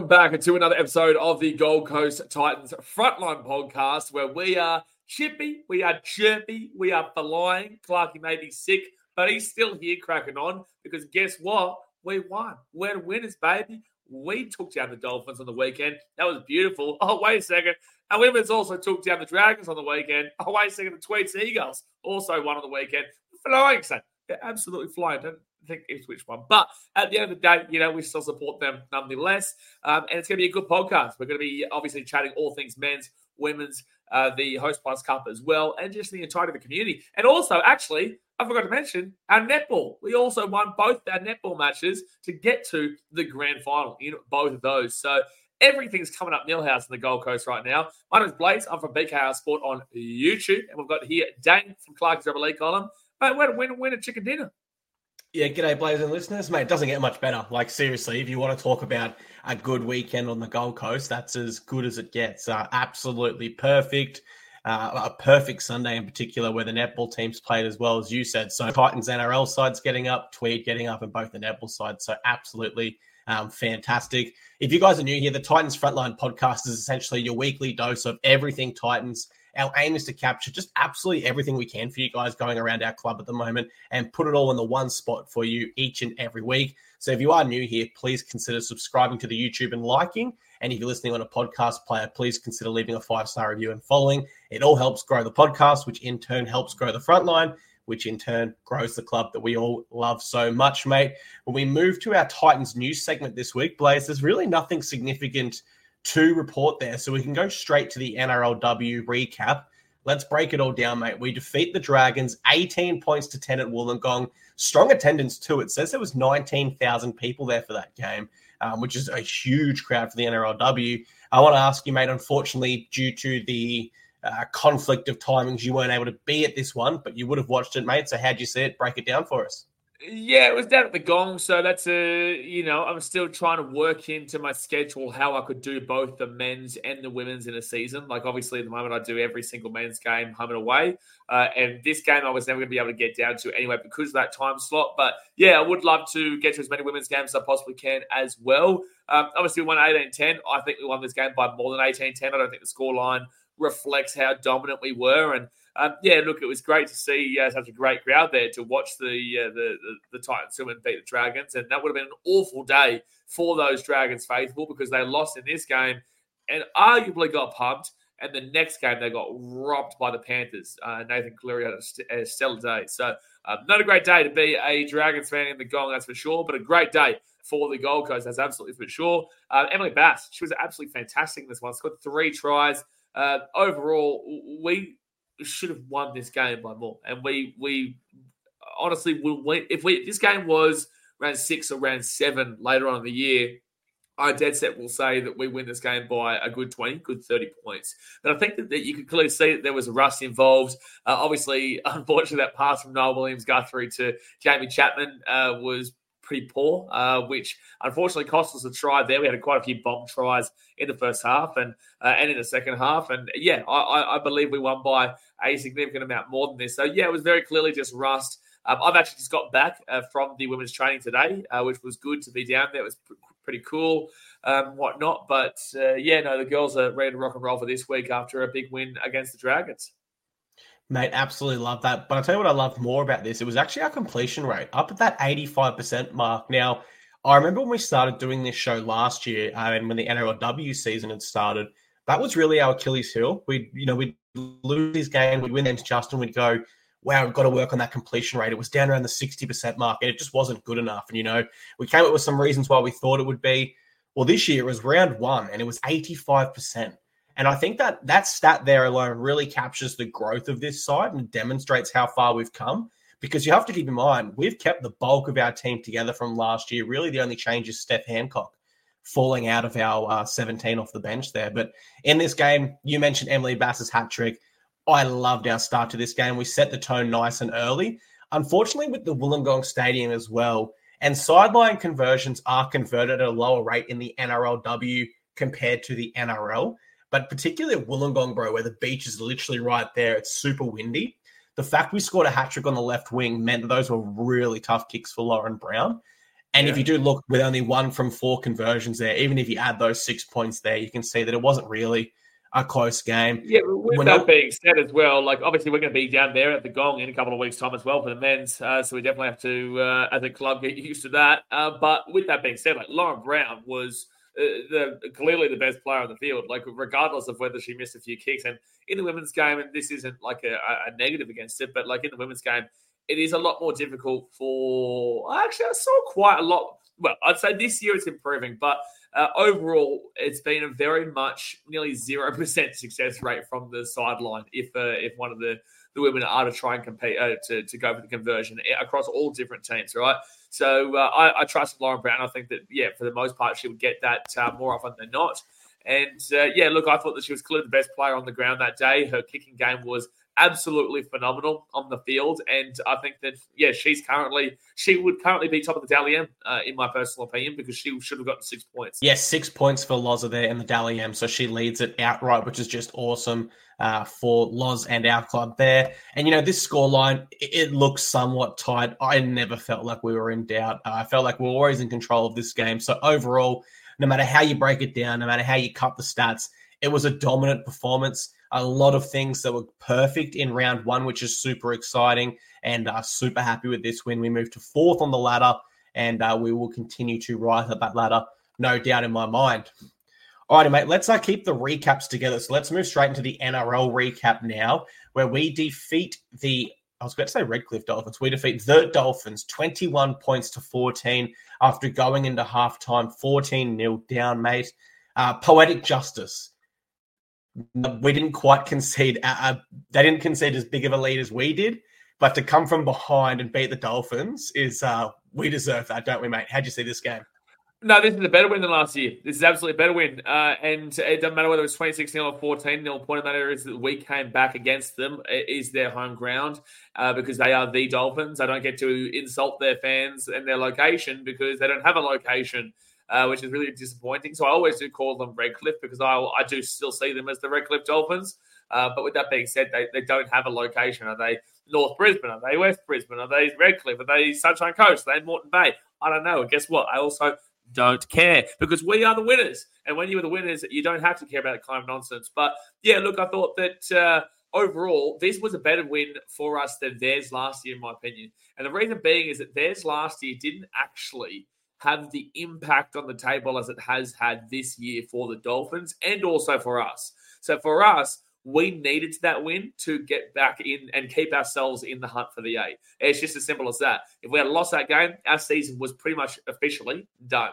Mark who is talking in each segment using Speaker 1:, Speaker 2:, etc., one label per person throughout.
Speaker 1: welcome back to another episode of the Gold Coast Titans Frontline Podcast, where we are chippy, we are chirpy, we are flying. Clarky may be sick, but he's still here cracking on because guess what? We won. We're winners, baby. We took down the Dolphins on the weekend. That was beautiful. Oh, wait a second. Our women's also took down the Dragons on the weekend. Oh, wait a second. The Tweeds Eagles also won on the weekend. Flying, son. They're absolutely flying. Don't think it's which one. But at the end of the day, we still support them nonetheless. And it's going to be a good podcast. We're going to be obviously chatting all things men's, women's, the Host Plus Cup as well, and just the entirety of the community. And also, actually, I forgot to mention our netball. We also won both our netball matches to get to the grand final in both of those. So everything's coming up Millhouse in the Gold Coast right now. My name is Blaze. I'm from BKR Sport on YouTube. And we've got here Dane from Clark's Rebel League column. Mate, we're to win a chicken dinner.
Speaker 2: Yeah, g'day, Blaze and listeners. Mate, it doesn't get much better. Like, seriously, if you want to talk about a good weekend on the Gold Coast, that's as good as it gets. Absolutely perfect. A perfect Sunday in particular where the netball teams played as well as you said. So Titans NRL side's getting up, Tweed getting up, and both the netball sides. So absolutely fantastic. If you guys are new here, the Titans Frontline Podcast is essentially your weekly dose of everything Titans. Our aim is to capture just absolutely everything we can for you guys going around our club at the moment and put it all in the one spot for you each and every week. So if you are new here, please consider subscribing to the YouTube and liking. And if you're listening on a podcast player, please consider leaving a 5-star review and following. It all helps grow the podcast, which in turn helps grow the Frontline, which in turn grows the club that we all love so much, mate. When we move to our Titans news segment this week, Blaze, there's really nothing significant to report there. So we can go straight to the NRLW recap. Let's break it all down, mate. We defeat the Dragons 18 points to 10 at Wollongong. Strong attendance too. It says there was 19,000 people there for that game, which is a huge crowd for the NRLW. I want to ask you, mate, unfortunately, due to the conflict of timings, you weren't able to be at this one, but you would have watched it, mate. So how'd you see it? Break it down for us.
Speaker 1: Yeah, it was down at the Gong, so that's I'm still trying to work into my schedule how I could do both the men's and the women's in a season. Like, obviously, at the moment, I do every single men's game home and away, and this game I was never going to be able to get down to anyway because of that time slot. But, yeah, I would love to get to as many women's games as I possibly can as well. Obviously, we won 18-10. I think we won this game by more than 18-10. I don't think the scoreline reflects how dominant we were, and look, it was great to see such a great crowd there to watch the Titans swim and beat the Dragons, and that would have been an awful day for those Dragons faithful because they lost in this game and arguably got pumped, and the next game they got robbed by the Panthers. Nathan Cleary had a stellar day, so not a great day to be a Dragons fan in the Gong, that's for sure, but a great day for the Gold Coast, that's absolutely for sure. Emily Bass, she was absolutely fantastic in this one. Scored 3 tries. Overall, we should have won this game by more, and we honestly will win. If this game was round 6 or round 7 later on in the year, I dead set will say that we win this game by a good 20, good 30 points. But I think that you could clearly see that there was a rust involved. Obviously, unfortunately, that pass from Noel Williams-Guthrie to Jamie Chapman was pretty poor, which unfortunately cost us a try there. We had quite a few bomb tries in the first half and in the second half. And, yeah, I believe we won by a significant amount more than this. So, yeah, it was very clearly just rust. I've actually just got back from the women's training today, which was good to be down there. It was pretty cool, whatnot. But, the girls are ready to rock and roll for this week after a big win against the Dragons.
Speaker 2: Mate, absolutely love that. But I'll tell you what I loved more about this. It was actually our completion rate, up at that 85% mark. Now, I remember when we started doing this show last year and when the NRLW season had started, that was really our Achilles heel. We'd lose this game, we'd win against Justin, we'd go, wow, we've got to work on that completion rate. It was down around the 60% mark, and it just wasn't good enough. And, we came up with some reasons why we thought it would be. Well, this year it was round 1, and it was 85%. And I think that stat there alone really captures the growth of this side and demonstrates how far we've come. Because you have to keep in mind, we've kept the bulk of our team together from last year. Really, the only change is Steph Hancock falling out of our 17 off the bench there. But in this game, you mentioned Emily Bass's hat trick. I loved our start to this game. We set the tone nice and early. Unfortunately, with the Wollongong Stadium as well, and sideline conversions are converted at a lower rate in the NRLW compared to the NRL. But particularly at Wollongong, bro, where the beach is literally right there, it's super windy. The fact we scored a hat trick on the left wing meant that those were really tough kicks for Lauren Brown. And if you do look with only 1 from 4 conversions there, even if you add those 6 points there, you can see that it wasn't really a close game.
Speaker 1: Yeah, with that being said as well, like obviously we're going to be down there at the Gong in a couple of weeks' time as well for the men's, so we definitely have to, as a club, get used to that. But with that being said, like Lauren Brown was clearly the best player on the field, like regardless of whether she missed a few kicks. And in the women's game, and this isn't like a negative against it, but like in the women's game, it is a lot more difficult actually, I saw quite a lot. Well, I'd say this year it's improving, but overall, it's been a very much nearly 0% success rate from the sideline if one of the women are to try and compete to go for the conversion across all different teams, right? So I trust Lauren Brown. I think that, for the most part, she would get that more often than not. And, look, I thought that she was clearly the best player on the ground that day. Her kicking game was absolutely phenomenal on the field. And I think that, she would currently be top of the Dally M, in my personal opinion, because she should have gotten 6 points.
Speaker 2: Yes, 6 points for Loza there in the Dally M. So she leads it outright, which is just awesome for Loz and our club there. And, this scoreline, it looks somewhat tight. I never felt like we were in doubt. I felt like we were always in control of this game. So overall, no matter how you break it down, no matter how you cut the stats, it was a dominant performance. A lot of things that were perfect in round 1, which is super exciting, and super happy with this win. We moved to 4th on the ladder, and we will continue to rise up that ladder, no doubt in my mind. All righty, mate, let's keep the recaps together. So let's move straight into the NRL recap now, where we defeat I was about to say Redcliffe Dolphins. We defeat the Dolphins 21 points to 14 after going into halftime 14-0 down, mate. Poetic justice. We didn't quite concede. They didn't concede as big of a lead as we did, but to come from behind and beat the Dolphins we deserve that, don't we, mate? How'd you see this game?
Speaker 1: No, this is a better win than last year. This is absolutely a better win. And it doesn't matter whether it was 26-0 or 14-0. The point of that is that we came back against them. It is their home ground because they are the Dolphins. I don't get to insult their fans and their location because they don't have a location, which is really disappointing. So I always do call them Redcliffe because I do still see them as the Redcliffe Dolphins. But with that being said, they don't have a location. Are they North Brisbane? Are they West Brisbane? Are they Redcliffe? Are they Sunshine Coast? Are they Moreton Bay? I don't know. And guess what? I also don't care because we are the winners. And when you're the winners, you don't have to care about that kind of nonsense. But yeah, look, I thought that overall, this was a better win for us than theirs last year, in my opinion. And the reason being is that theirs last year didn't actually have the impact on the table as it has had this year for the Dolphins and also for us. So for us, we needed that win to get back in and keep ourselves in the hunt for the 8. It's just as simple as that. If we had lost that game, our season was pretty much officially done.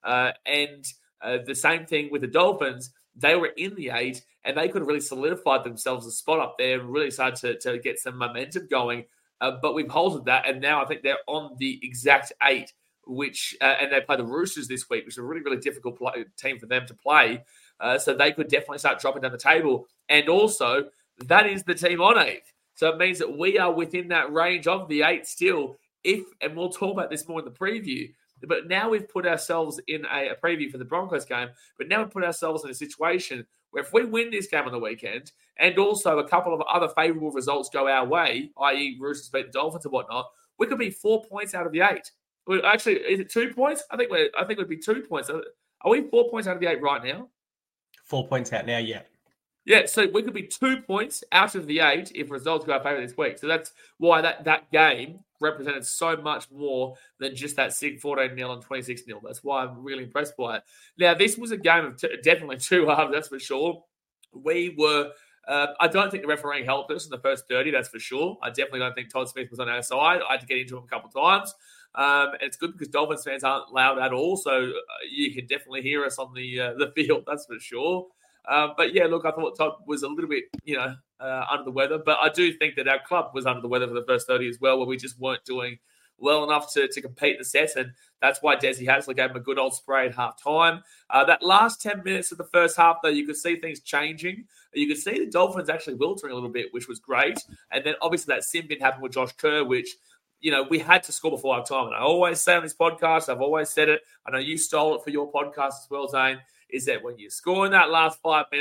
Speaker 1: And the same thing with the Dolphins. They were in the 8 and they could have really solidified themselves a spot up there and really started to get some momentum going. But we've halted that. And now I think they're on the exact 8, which and they play the Roosters this week, which is a really, really difficult team for them to play. So they could definitely start dropping down the table. And also, that is the team on 8th. So it means that we are within that range of the 8 still. And we'll talk about this more in the preview, but now we've put ourselves in a preview for the Broncos game, but now we've put ourselves in a situation where if we win this game on the weekend and also a couple of other favourable results go our way, i.e. Roosters beat the Dolphins and whatnot, we could be 4 points out of the 8. Actually, is it 2 points? I think we'd be 2 points. Are we 4 points out of the 8 right now?
Speaker 2: 4 points out now, yeah.
Speaker 1: Yeah, so we could be 2 points out of the 8 if results go our favour this week. So that's why that game represented so much more than just that 14-0 and 26-0. That's why I'm really impressed by it. Now, this was a game of definitely 2 halves, that's for sure. We were... I don't think the refereeing helped us in the first 30, that's for sure. I definitely don't think Todd Smith was on our side. I had to get into him a couple of times. And it's good because Dolphins fans aren't loud at all, so you can definitely hear us on the field, that's for sure. But yeah, look, I thought Todd was a little bit, under the weather. But I do think that our club was under the weather for the first 30 as well, where we just weren't doing well enough to compete the sets. And that's why Desi Hasley gave him a good old spray at half-time. That last 10 minutes of the first half, though, you could see things changing. You could see the Dolphins actually wilting a little bit, which was great. And then obviously that sin bin happened with Josh Kerr, which, we had to score before half-time. And I always say on this podcast, I've always said it, I know you stole it for your podcast as well, Zane, is that when you score in that last 5 minutes,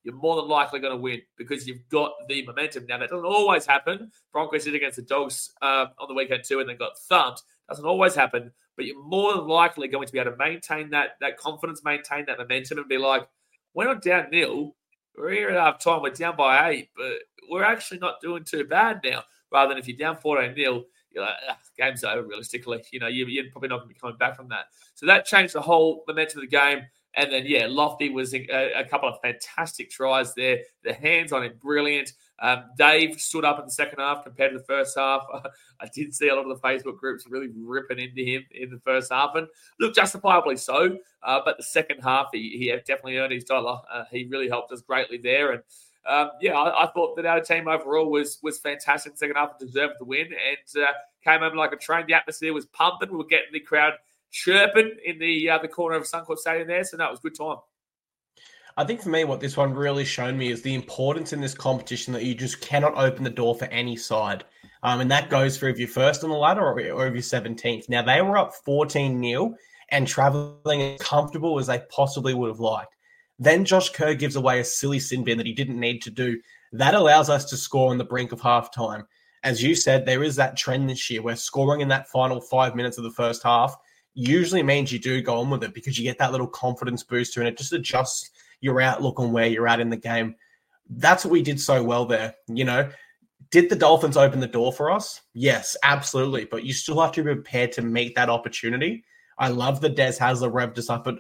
Speaker 1: you're more than likely going to win because you've got the momentum. Now, that doesn't always happen. Broncos did against the Dogs on the weekend too and then got thumped. Doesn't always happen, but you're more than likely going to be able to maintain that confidence, maintain that momentum and be like, we're not down nil. We're here at half time. We're down by 8, but we're actually not doing too bad now. Rather than if you're down 14-0, you're like, game's over, realistically. You're probably not going to be coming back from that. So that changed the whole momentum of the game. And then, Lofty was a couple of fantastic tries there. The hands on him, brilliant. Dave stood up in the second half compared to the first half. I did see a lot of the Facebook groups really ripping into him in the first half. And look, justifiably so. But the second half, he definitely earned his dollar. He really helped us greatly there. And, I thought that our team overall was fantastic in the second half and deserved the win. And came over like a train. The atmosphere was pumping. We were getting the crowd chirping in the corner of Suncorp Stadium there. So, that was a good time.
Speaker 2: I think for me, what this one really shown me is the importance in this competition that you just cannot open the door for any side. And that goes for if you're first on the ladder or if you're 17th. Now, they were up 14-0 and traveling as comfortable as they possibly would have liked. Then Josh Kerr gives away a silly sin bin that he didn't need to do. That allows us to score on the brink of halftime. As you said, there is that trend this year where scoring in that final 5 minutes of the first half usually means you do go on with it because you get that little confidence booster and it just adjusts your outlook on where you're at in the game. That's what we did so well there. Did the Dolphins open the door for us? Yes, absolutely. But you still have to be prepared to meet that opportunity. I love that Des Hasler revved us up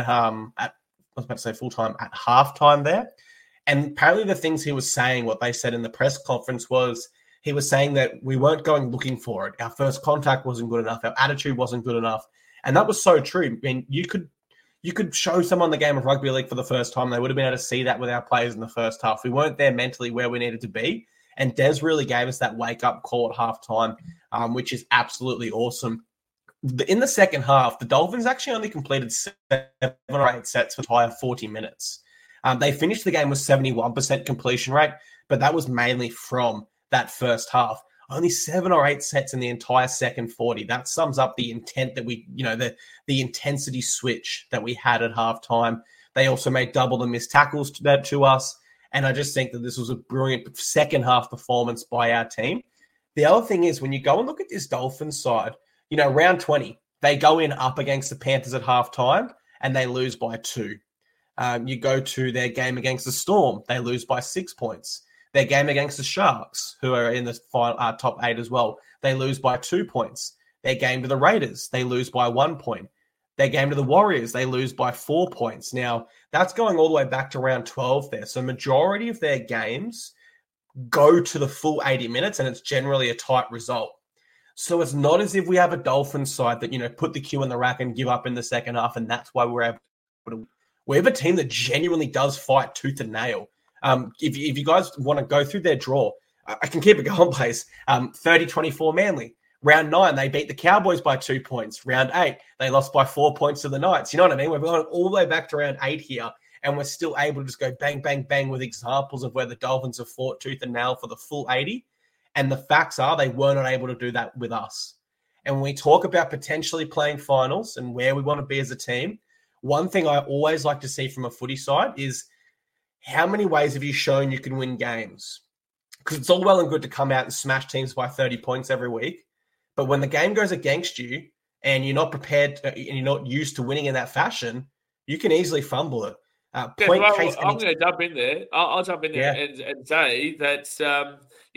Speaker 2: at full-time at halftime there. And apparently the things he was saying, what they said in the press conference was, he was saying that we weren't going looking for it. Our first contact wasn't good enough. Our attitude wasn't good enough. And that was so true. I mean, you could show someone the game of rugby league for the first time. They would have been able to see that with our players in the first half. We weren't there mentally where we needed to be. And Des really gave us that wake-up call at halftime, which is absolutely awesome. In the second half, the Dolphins actually only completed 7 or 8 sets for the entire 40 minutes. They finished the game with 71% completion rate, but that was mainly from that first half. Only 7 or 8 sets in the entire second 40. That sums up the intent that we, the intensity switch that we had at halftime. They also made double the missed tackles to us. And I just think that this was a brilliant second half performance by our team. The other thing is when you go and look at this Dolphins side, round 20, they go in up against the Panthers at halftime and they lose by 2. You go to their game against the Storm, they lose by 6 points. Their game against the Sharks, who are in the top 8 as well, they lose by 2 points. Their game to the Raiders, they lose by 1 point. Their game to the Warriors, they lose by 4 points. Now, that's going all the way back to round 12 there. So majority of their games go to the full 80 minutes, and it's generally a tight result. So it's not as if we have a Dolphins side that, put the cue in the rack and give up in the second half, and that's why we're able to. We have a team that genuinely does fight tooth and nail. If you guys want to go through their draw, I can keep it going, please. 30-24 Manly. Round 9, they beat the Cowboys by 2 points. Round 8, they lost by 4 points to the Knights. You know what I mean? We're going all the way back to round 8 here, and we're still able to just go bang, bang, bang with examples of where the Dolphins have fought tooth and nail for the full 80. And the facts are they were not able to do that with us. And when we talk about potentially playing finals and where we want to be as a team, one thing I always like to see from a footy side is how many ways have you shown you can win games? Because it's all well and good to come out and smash teams by 30 points every week. But when the game goes against you and you're not prepared and you're not used to winning in that fashion, you can easily fumble it.
Speaker 1: I'm going to jump in there. I'll jump in there and say that,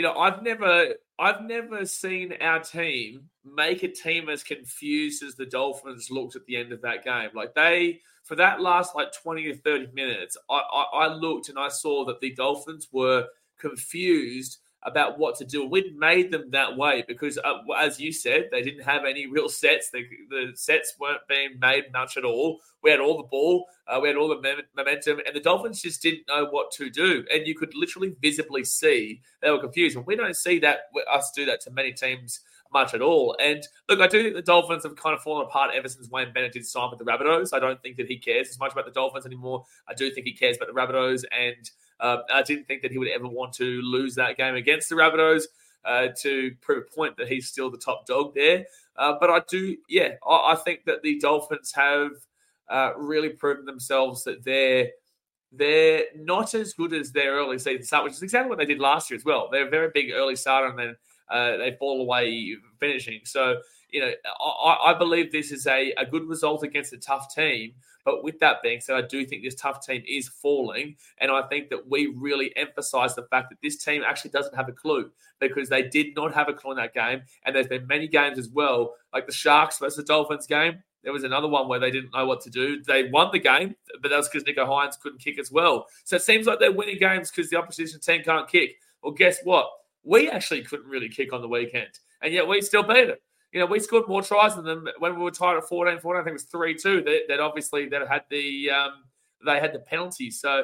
Speaker 1: I've never seen our team make a team as confused as the Dolphins looked at the end of that game. For that last 20 or 30 minutes, I looked and I saw that the Dolphins were confused about what to do. We'd made them that way because, as you said, they didn't have any real sets. The sets weren't being made much at all. We had all the ball. We had all the momentum. And the Dolphins just didn't know what to do. And you could literally visibly see they were confused. And we don't see us do that to many teams much at all. And look, I do think the Dolphins have kind of fallen apart ever since Wayne Bennett did sign with the Rabbitohs. I don't think that he cares as much about the Dolphins anymore. I do think he cares about the Rabbitohs, and I didn't think that he would ever want to lose that game against the Rabbitohs to prove a point that he's still the top dog there. But I think that the Dolphins have really proven themselves that they're they're not as good as their early season start, which is exactly what they did last year as well. They're a very big early starter, and then they fall away finishing. So, I believe this is a good result against a tough team. But with that being said, I do think this tough team is falling. And I think that we really emphasize the fact that this team actually doesn't have a clue, because they did not have a clue in that game. And there's been many games as well, like the Sharks versus the Dolphins game. There was another one where they didn't know what to do. They won the game, but that was because Nico Hines couldn't kick as well. So it seems like they're winning games because the opposition team can't kick. Well, guess what? We actually couldn't really kick on the weekend, and yet we still beat them. We scored more tries than them when we were tied at 14-14. I think it was 3-2. That obviously that had the they had the penalty. So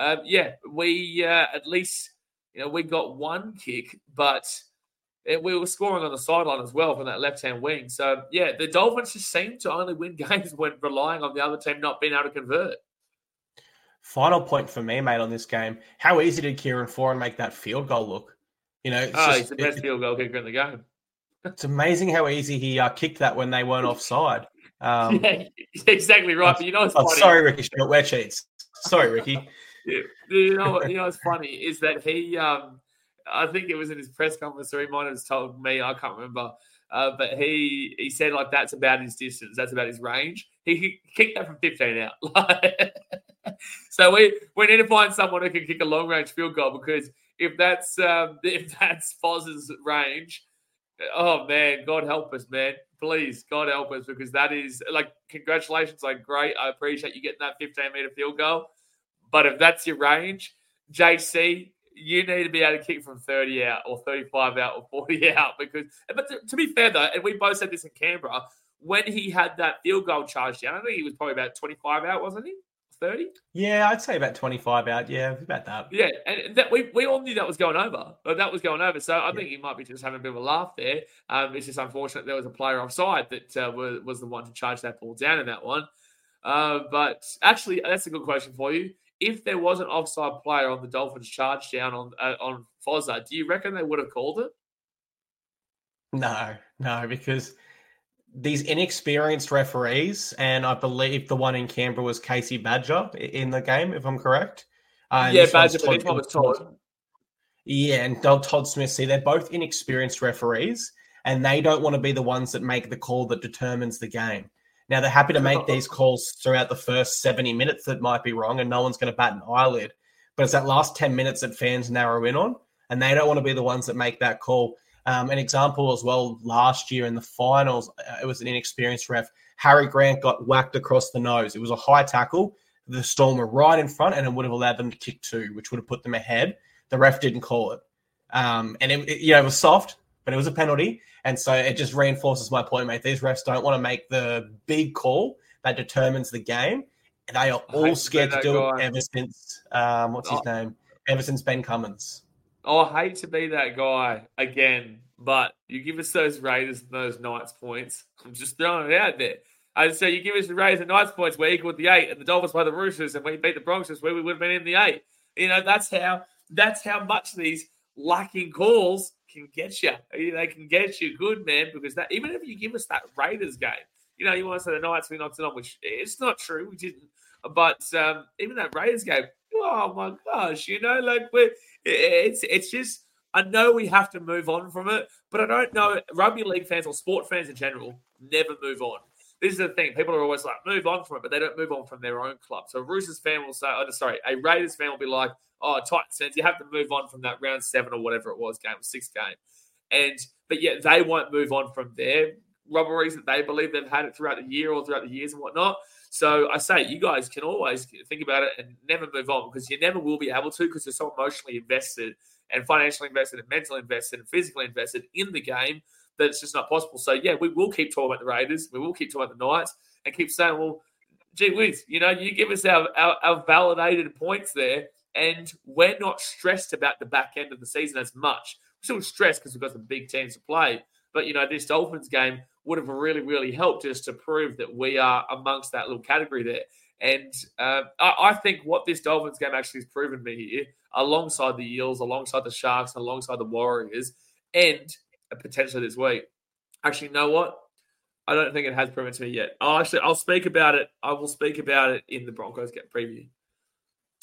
Speaker 1: we at least we got one kick, but we were scoring on the sideline as well from that left-hand wing. So the Dolphins just seem to only win games when relying on the other team not being able to convert.
Speaker 2: Final point for me, mate, on this game: how easy did Kieran Foran make that field goal look?
Speaker 1: He's the best field goal kicker in the game.
Speaker 2: It's amazing how easy he kicked that when they weren't offside.
Speaker 1: Exactly right. But it's funny.
Speaker 2: Sorry, Ricky Stuart, we're cheats. Sorry, Ricky.
Speaker 1: What's funny is that he, I think it was in his press conference, or he might have told me, I can't remember, but he said like that's about his distance, that's about his range. He kicked that from 15 out. So we need to find someone who can kick a long range field goal, because if that's Foz's range. Oh, man, God help us, man. Please, God help us, because that is, congratulations, great. I appreciate you getting that 15-meter field goal. But if that's your range, JC, you need to be able to kick from 30 out or 35 out or 40 out. But to be fair, though, and we both said this in Canberra, when he had that field goal charged down, I think he was probably about 25 out, wasn't he? 30?
Speaker 2: Yeah, I'd say about 25 out. Yeah, about that.
Speaker 1: Yeah, and that we all knew that was going over. So I think he might be just having a bit of a laugh there. It's just unfortunate there was a player offside that was the one to charge that ball down in that one. But actually, that's a good question for you. If there was an offside player on the Dolphins charge down on Fozza, do you reckon they would have called it?
Speaker 2: No, because these inexperienced referees, and I believe the one in Canberra was Casey Badger in the game, if I'm correct.
Speaker 1: Badger, but this one was Todd.
Speaker 2: Yeah, and Todd Smith. See, they're both inexperienced referees, and they don't want to be the ones that make the call that determines the game. Now, they're happy to make these calls throughout the first 70 minutes that might be wrong, and no one's going to bat an eyelid. But it's that last 10 minutes that fans narrow in on, and they don't want to be the ones that make that call. An example as well, last year in the finals, it was an inexperienced ref. Harry Grant got whacked across the nose. It was a high tackle. The Storm were right in front, and it would have allowed them to kick two, which would have put them ahead. The ref didn't call it. And it was soft, but it was a penalty. And so it just reinforces my point, mate. These refs don't want to make the big call that determines the game. They are all scared to do it ever since, his name? Ever since Ben Cummins.
Speaker 1: Oh, I hate to be that guy again, but you give us those Raiders and those Knights points. I'm just throwing it out there. And so you give us the Raiders and Knights points, we equaled the 8, and the Dolphins play the Roosters, and we beat the Broncos where we would have been in the 8. That's how much these lacking calls can get you. They can get you good, man, because that even if you give us that Raiders game, you want to say the Knights we knocked it on, which it's not true, we didn't. But even that Raiders game, oh my gosh, it's just, I know we have to move on from it, but I don't know, rugby league fans or sport fans in general never move on. This is the thing. People are always like, move on from it, but they don't move on from their own club. So a Roosters fan will say, a Raiders fan will be like, oh, Titans fans, you have to move on from that round 7 or whatever it was, game 6 game. But yet they won't move on from their robberies that they believe they've had it throughout the year or throughout the years and whatnot. So I say you guys can always think about it and never move on, because you never will be able to, because you're so emotionally invested and financially invested and mentally invested and physically invested in the game that it's just not possible. So, yeah, we will keep talking about the Raiders. We will keep talking about the Knights and keep saying, well, gee whiz, you give us our validated points there, and we're not stressed about the back end of the season as much. We're still stressed because we've got some big teams to play. But, this Dolphins game would have really, really helped us to prove that we are amongst that little category there. And I think what this Dolphins game actually has proven me here, alongside the Eels, alongside the Sharks, alongside the Warriors, and potentially this week. Actually, you know what? I don't think it has proven to me yet. I'll speak about it. I will speak about it in the Broncos game preview.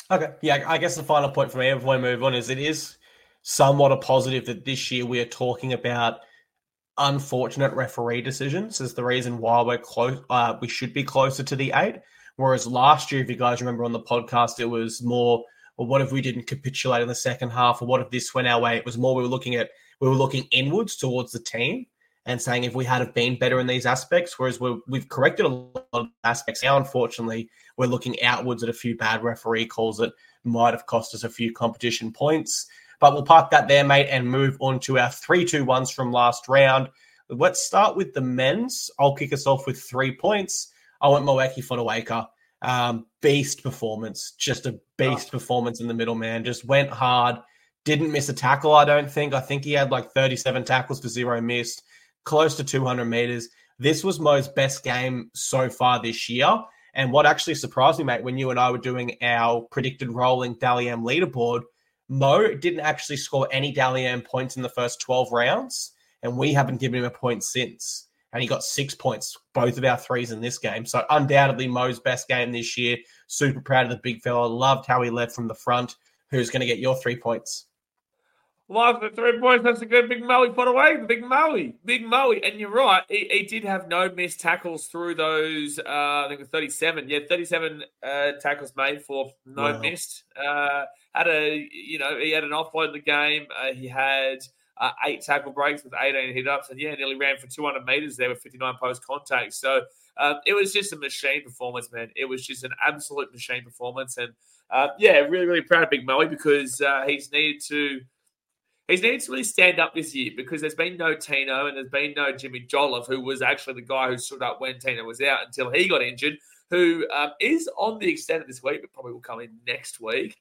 Speaker 2: Okay. Yeah, I guess the final point for me before we move on is it is somewhat a positive that this year we are talking about unfortunate referee decisions as the reason why we're close. We should be closer to the 8. Whereas last year, if you guys remember on the podcast, it was more, well, what if we didn't capitulate in the second half, or what if this went our way? It was more we were looking inwards towards the team and saying if we had have been better in these aspects. Whereas we've corrected a lot of aspects. Now, unfortunately, we're looking outwards at a few bad referee calls that might have cost us a few competition points. But we'll park that there, mate, and move on to our 3-2-1s from last round. Let's start with the men's. I'll kick us off with 3 points. I went Moeaki Fotuaika. Beast performance. Just a beast performance in the middle, man. Just went hard. Didn't miss a tackle, I don't think. I think he had like 37 tackles for 0 missed. Close to 200 meters. This was Mo's best game so far this year. And what actually surprised me, mate, when you and I were doing our predicted rolling Dally M leaderboard, Mo didn't actually score any Dally M points in the first 12 rounds, and we haven't given him a point since. And he got 6 points, both of our threes in this game. So undoubtedly Mo's best game this year. Super proud of the big fella. Loved how he led from the front. Who's going to get your 3 points?
Speaker 1: Love the 3 points. That's a good Big Moe put away. Big Moe. And you're right. He did have no missed tackles through those, I think it was 37. Yeah, 37 tackles made for no missed. He had an offload in the game. He had 8 tackle breaks with 18 hit-ups. And, nearly ran for 200 meters there with 59 post-contact. So it was just a machine performance, man. It was just an absolute machine performance. And, really, really proud of Big Moe because he's needed to really stand up this year because there's been no Tino and there's been no Jimmy Jolliffe, who was actually the guy who stood up when Tino was out until he got injured, who is on the extended this week, but probably will come in next week.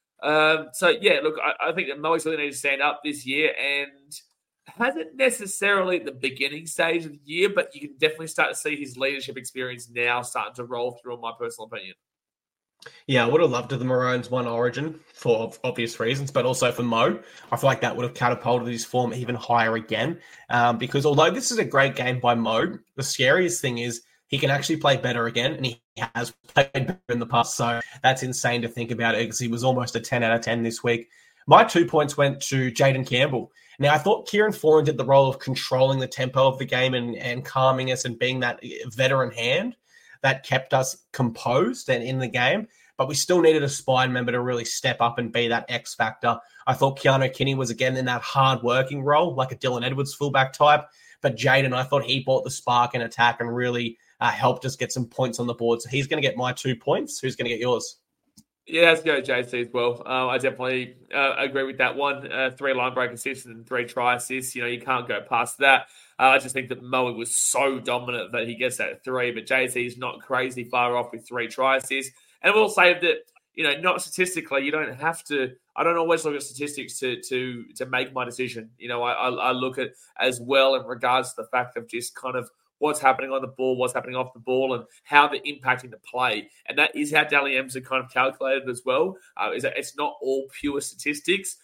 Speaker 1: I think that Moe's really need to stand up this year and hasn't necessarily at the beginning stage of the year, but you can definitely start to see his leadership experience now starting to roll through, in my personal opinion.
Speaker 2: Yeah, I would have loved if the Maroons won Origin for obvious reasons, but also for Mo. I feel like that would have catapulted his form even higher again. Because although this is a great game by Mo, the scariest thing is he can actually play better again, and he has played better in the past. So that's insane to think about it because he was almost a 10 out of 10 this week. My 2 points went to Jaden Campbell. Now, I thought Kieran Foran did the role of controlling the tempo of the game and calming us and being that veteran hand that kept us composed and in the game, but we still needed a spine member to really step up and be that X factor. I thought Keanu Kinney was again in that hard-working role, like a Dylan Edwards fullback type, but Jaden, I thought he brought the spark and attack and really helped us get some points on the board. So he's going to get my 2 points. Who's going to get yours?
Speaker 1: Yeah, let's go JC as well. I definitely agree with that one. 3 line break assists and 3 try assists. You can't go past that. I just think that Moe was so dominant that he gets that 3, but JC is not crazy far off with 3 try assists. And I will say that, not statistically, you don't have to. I don't always look at statistics to make my decision. I look at as well in regards to the fact of just kind of what's happening on the ball, what's happening off the ball, and how they're impacting the play. And that is how Dally M's are kind of calculated as well. Is that it's not all pure statistics.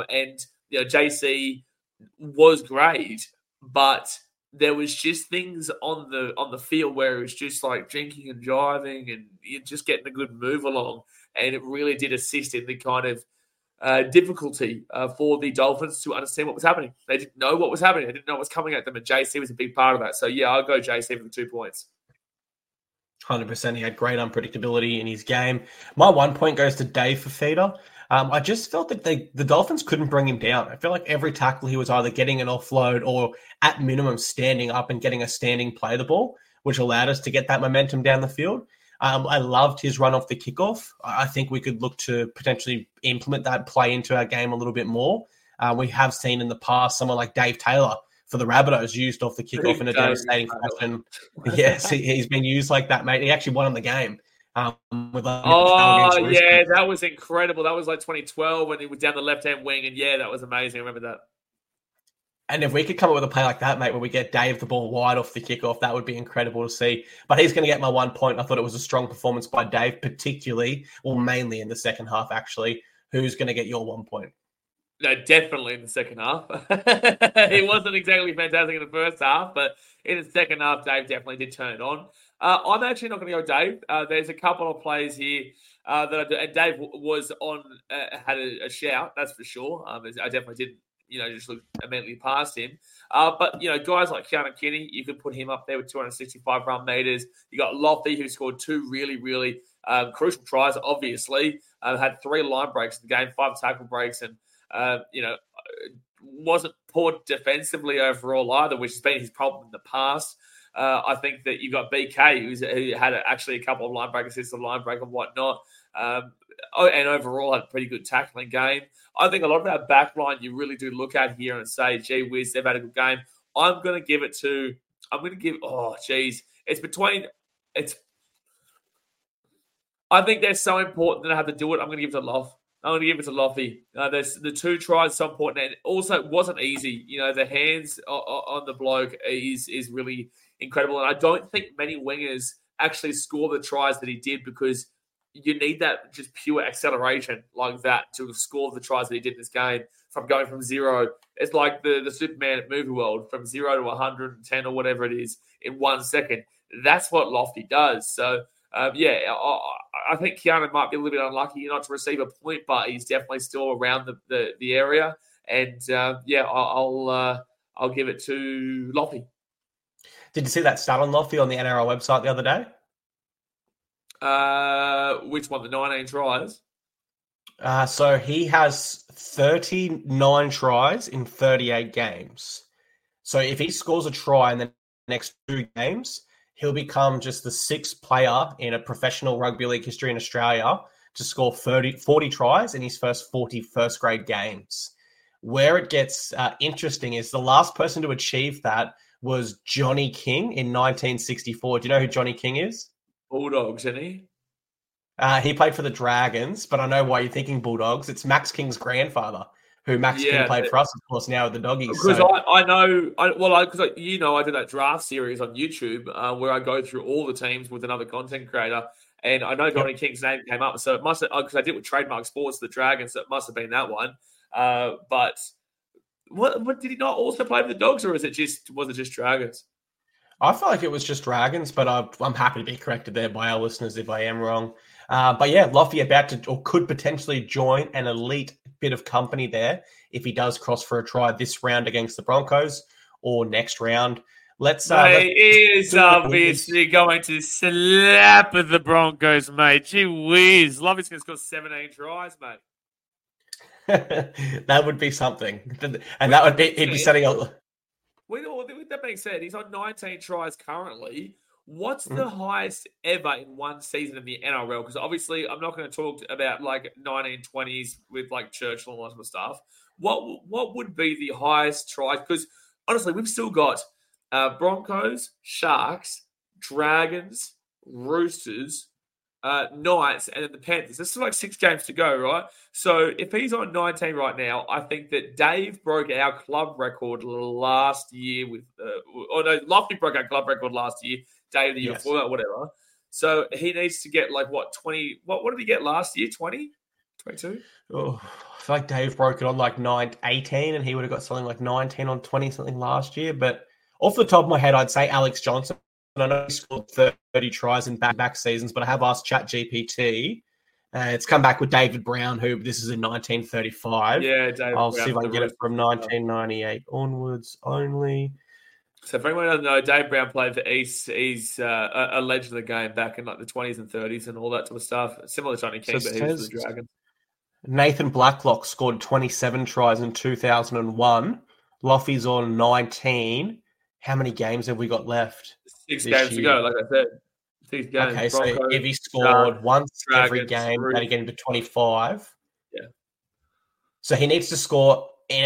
Speaker 1: JC was great, but there was just things on the field where it was just like drinking and driving and you're just getting a good move along. And it really did assist in the kind of difficulty for the Dolphins to understand what was happening. They didn't know what was happening. They didn't know what was coming at them, and JC was a big part of that. So, I'll go JC for the 2 points.
Speaker 2: 100%. He had great unpredictability in his game. My 1 point goes to Dave Fifita. I just felt that the Dolphins couldn't bring him down. I feel like every tackle he was either getting an offload or at minimum standing up and getting a standing play the ball, which allowed us to get that momentum down the field. I loved his run off the kickoff. I think we could look to potentially implement that play into our game a little bit more. We have seen in the past someone like Dave Taylor for the Rabbitohs used off the kickoff in a devastating fashion. Yes, he's been used like that, mate. He actually won in the game. That
Speaker 1: was incredible. That was like 2012 when he was down the left-hand wing, and that was amazing. I remember that.
Speaker 2: And if we could come up with a play like that, mate, where we get Dave the ball wide off the kickoff, that would be incredible to see. But he's going to get my 1 point. I thought it was a strong performance by Dave, mainly in the second half, actually. Who's going to get your 1 point?
Speaker 1: No, definitely in the second half. He wasn't exactly fantastic in the first half, but in the second half, Dave definitely did turn it on. I'm actually not going to go Dave. There's a couple of players here that I do. And Dave was on, had a shout, that's for sure. I definitely didn't, just look immediately past him. But, guys like Keanu Kinney, you could put him up there with 265 run meters. You got Lofty, who scored 2 really, really crucial tries, obviously. Had 3 line breaks in the game, 5 tackle breaks, and, wasn't poor defensively overall either, which has been his problem in the past. I think that you've got BK, who had actually a couple of line break assists, a line break and whatnot. And overall had a pretty good tackling game. I think a lot of our back line you really do look at here and say, gee whiz, they've had a good game. I think they're so important that I have to do it. I'm going to give it to Loff. I'm going to give it to Lofty. There's the 2 tries so important, and also it wasn't easy. The hands on the bloke is really incredible, and I don't think many wingers actually score the tries that he did because you need that just pure acceleration like that to score the tries that he did in this game from going from 0. It's like the Superman at Movie World, from 0 to 110 or whatever it is in 1 second. That's what Lofty does. So, I think Keanu might be a little bit unlucky not to receive a point, but he's definitely still around the area. And, I'll give it to Lofty.
Speaker 2: Did you see that stat on Lofty on the NRL website the other day?
Speaker 1: Which one? The 19 tries?
Speaker 2: So he has 39 tries in 38 games. So if he scores a try in the next 2 games, he'll become just the 6th player in a professional rugby league history in Australia to score 40 tries in his first 40 first-grade games. Where it gets interesting is the last person to achieve that was Johnny King in 1964. Do you know who Johnny King is?
Speaker 1: Bulldogs, isn't he?
Speaker 2: He played for the Dragons, but I know why you're thinking Bulldogs. It's Max King's grandfather, who Max King played for us, of course, now with the Doggies.
Speaker 1: Because I know, I do that draft series on YouTube where I go through all the teams with another content creator, and I know Johnny King's name came up, so it must have, because I did with Trademark Sports, the Dragons, so it must have been that one. But what did he not also play for the Dogs, or was it just Dragons?
Speaker 2: I feel like it was just Dragons, but I'm happy to be corrected there by our listeners if I am wrong. But yeah, Lofty about to, or could potentially join an elite bit of company there if he does cross for a try this round against the Broncos or next round. He
Speaker 1: is obviously going to slap at the Broncos, mate. Gee whiz. Lofty's going to score 17 tries, mate.
Speaker 2: That would be something. And that would be, he'd be setting up.
Speaker 1: With that being said, he's on 19 tries currently. What's the highest ever in one season in the NRL? Because obviously I'm not going to talk about like 1920s with like Churchill and all that sort of stuff. What would be the highest tries? Because honestly, we've still got Broncos, Sharks, Dragons, Roosters, Knights, and then the Panthers. There's still like 6 games to go, right? So if he's on 19 right now, I think that Dave broke our club record last year with... Lofty broke our club record last year. Dave the year before that, whatever. So he needs to get like, 20... What did he get last year? 20? 22?
Speaker 2: Oh, I feel like Dave broke it on like 18 and he would have got something like 19 on 20 something last year. But off the top of my head, I'd say Alex Johnson. I know he scored 30 tries in back seasons, but I have asked ChatGPT. It's come back with David Brown, who this is in 1935.
Speaker 1: Yeah, David
Speaker 2: I'll
Speaker 1: Brown,
Speaker 2: see if I can get it from 1998 onwards only.
Speaker 1: So for anyone who doesn't know, Dave Brown played for East. He's a legend of the game back in like the 20s and 30s and all that sort of stuff. Similar to Johnny King, but he was the Dragons.
Speaker 2: Nathan Blacklock scored 27 tries in 2001. Loffy's on 19. How many games have we got left?
Speaker 1: 6 games to go, like I said. 6 games.
Speaker 2: Okay,
Speaker 1: Broncos,
Speaker 2: so if he scored once
Speaker 1: Dragons,
Speaker 2: every game, that'd get him to 25.
Speaker 1: Yeah.
Speaker 2: So he needs to score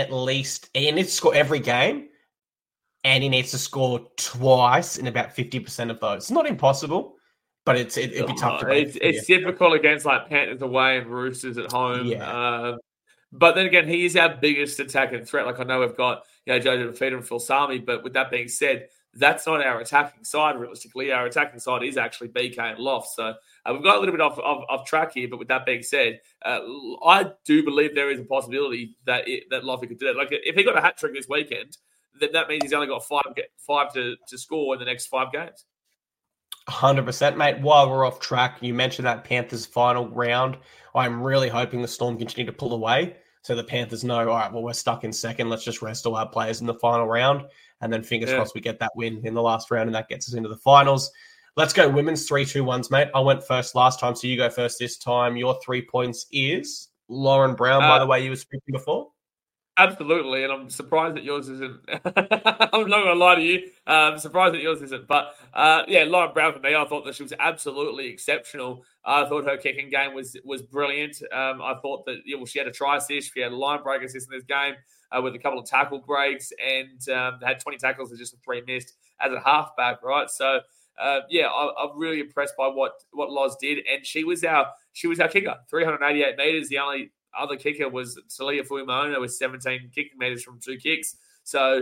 Speaker 2: every game, and he needs to score twice in about 50% of those. It's not impossible, but it'd be tough to beat.
Speaker 1: It's difficult against like Panthers away and Roosters at home.
Speaker 2: Yeah.
Speaker 1: But then again, he is our biggest attacking threat. Like I know we've got Jojo Fifita and Phil Sami, but with that being said, that's not our attacking side. Realistically, our attacking side is actually BK and Loft. So we've got a little bit off track here. But with that being said, I do believe there is a possibility that Lofty could do that. Like if he got a hat trick this weekend, then that means he's only got five to score in the next 5 games.
Speaker 2: 100%, mate. While we're off track, you mentioned that Panthers final round. I'm really hoping the Storm continue to pull away so the Panthers know, all right, well, we're stuck in second. Let's just rest all our players in the final round. And then fingers crossed we get that win in the last round and that gets us into the finals. Let's go women's 3-2-1s, mate. I went first last time, so you go first this time. Your 3 points is Lauren Brown, by the way you were speaking before.
Speaker 1: Absolutely, and I'm surprised that yours isn't. I'm not going to lie to you. I'm surprised that yours isn't. But Lauren Brown for me, I thought that she was absolutely exceptional. I thought her kicking game was brilliant. I thought that she had a try assist, she had a line break assist in this game with a couple of tackle breaks, and had 20 tackles and just 3 missed as a halfback, right? So I'm really impressed by what Loz did, and she was our kicker, 388 meters. The only other kicker was Talia Fuimona with 17 kicking meters from 2 kicks. So,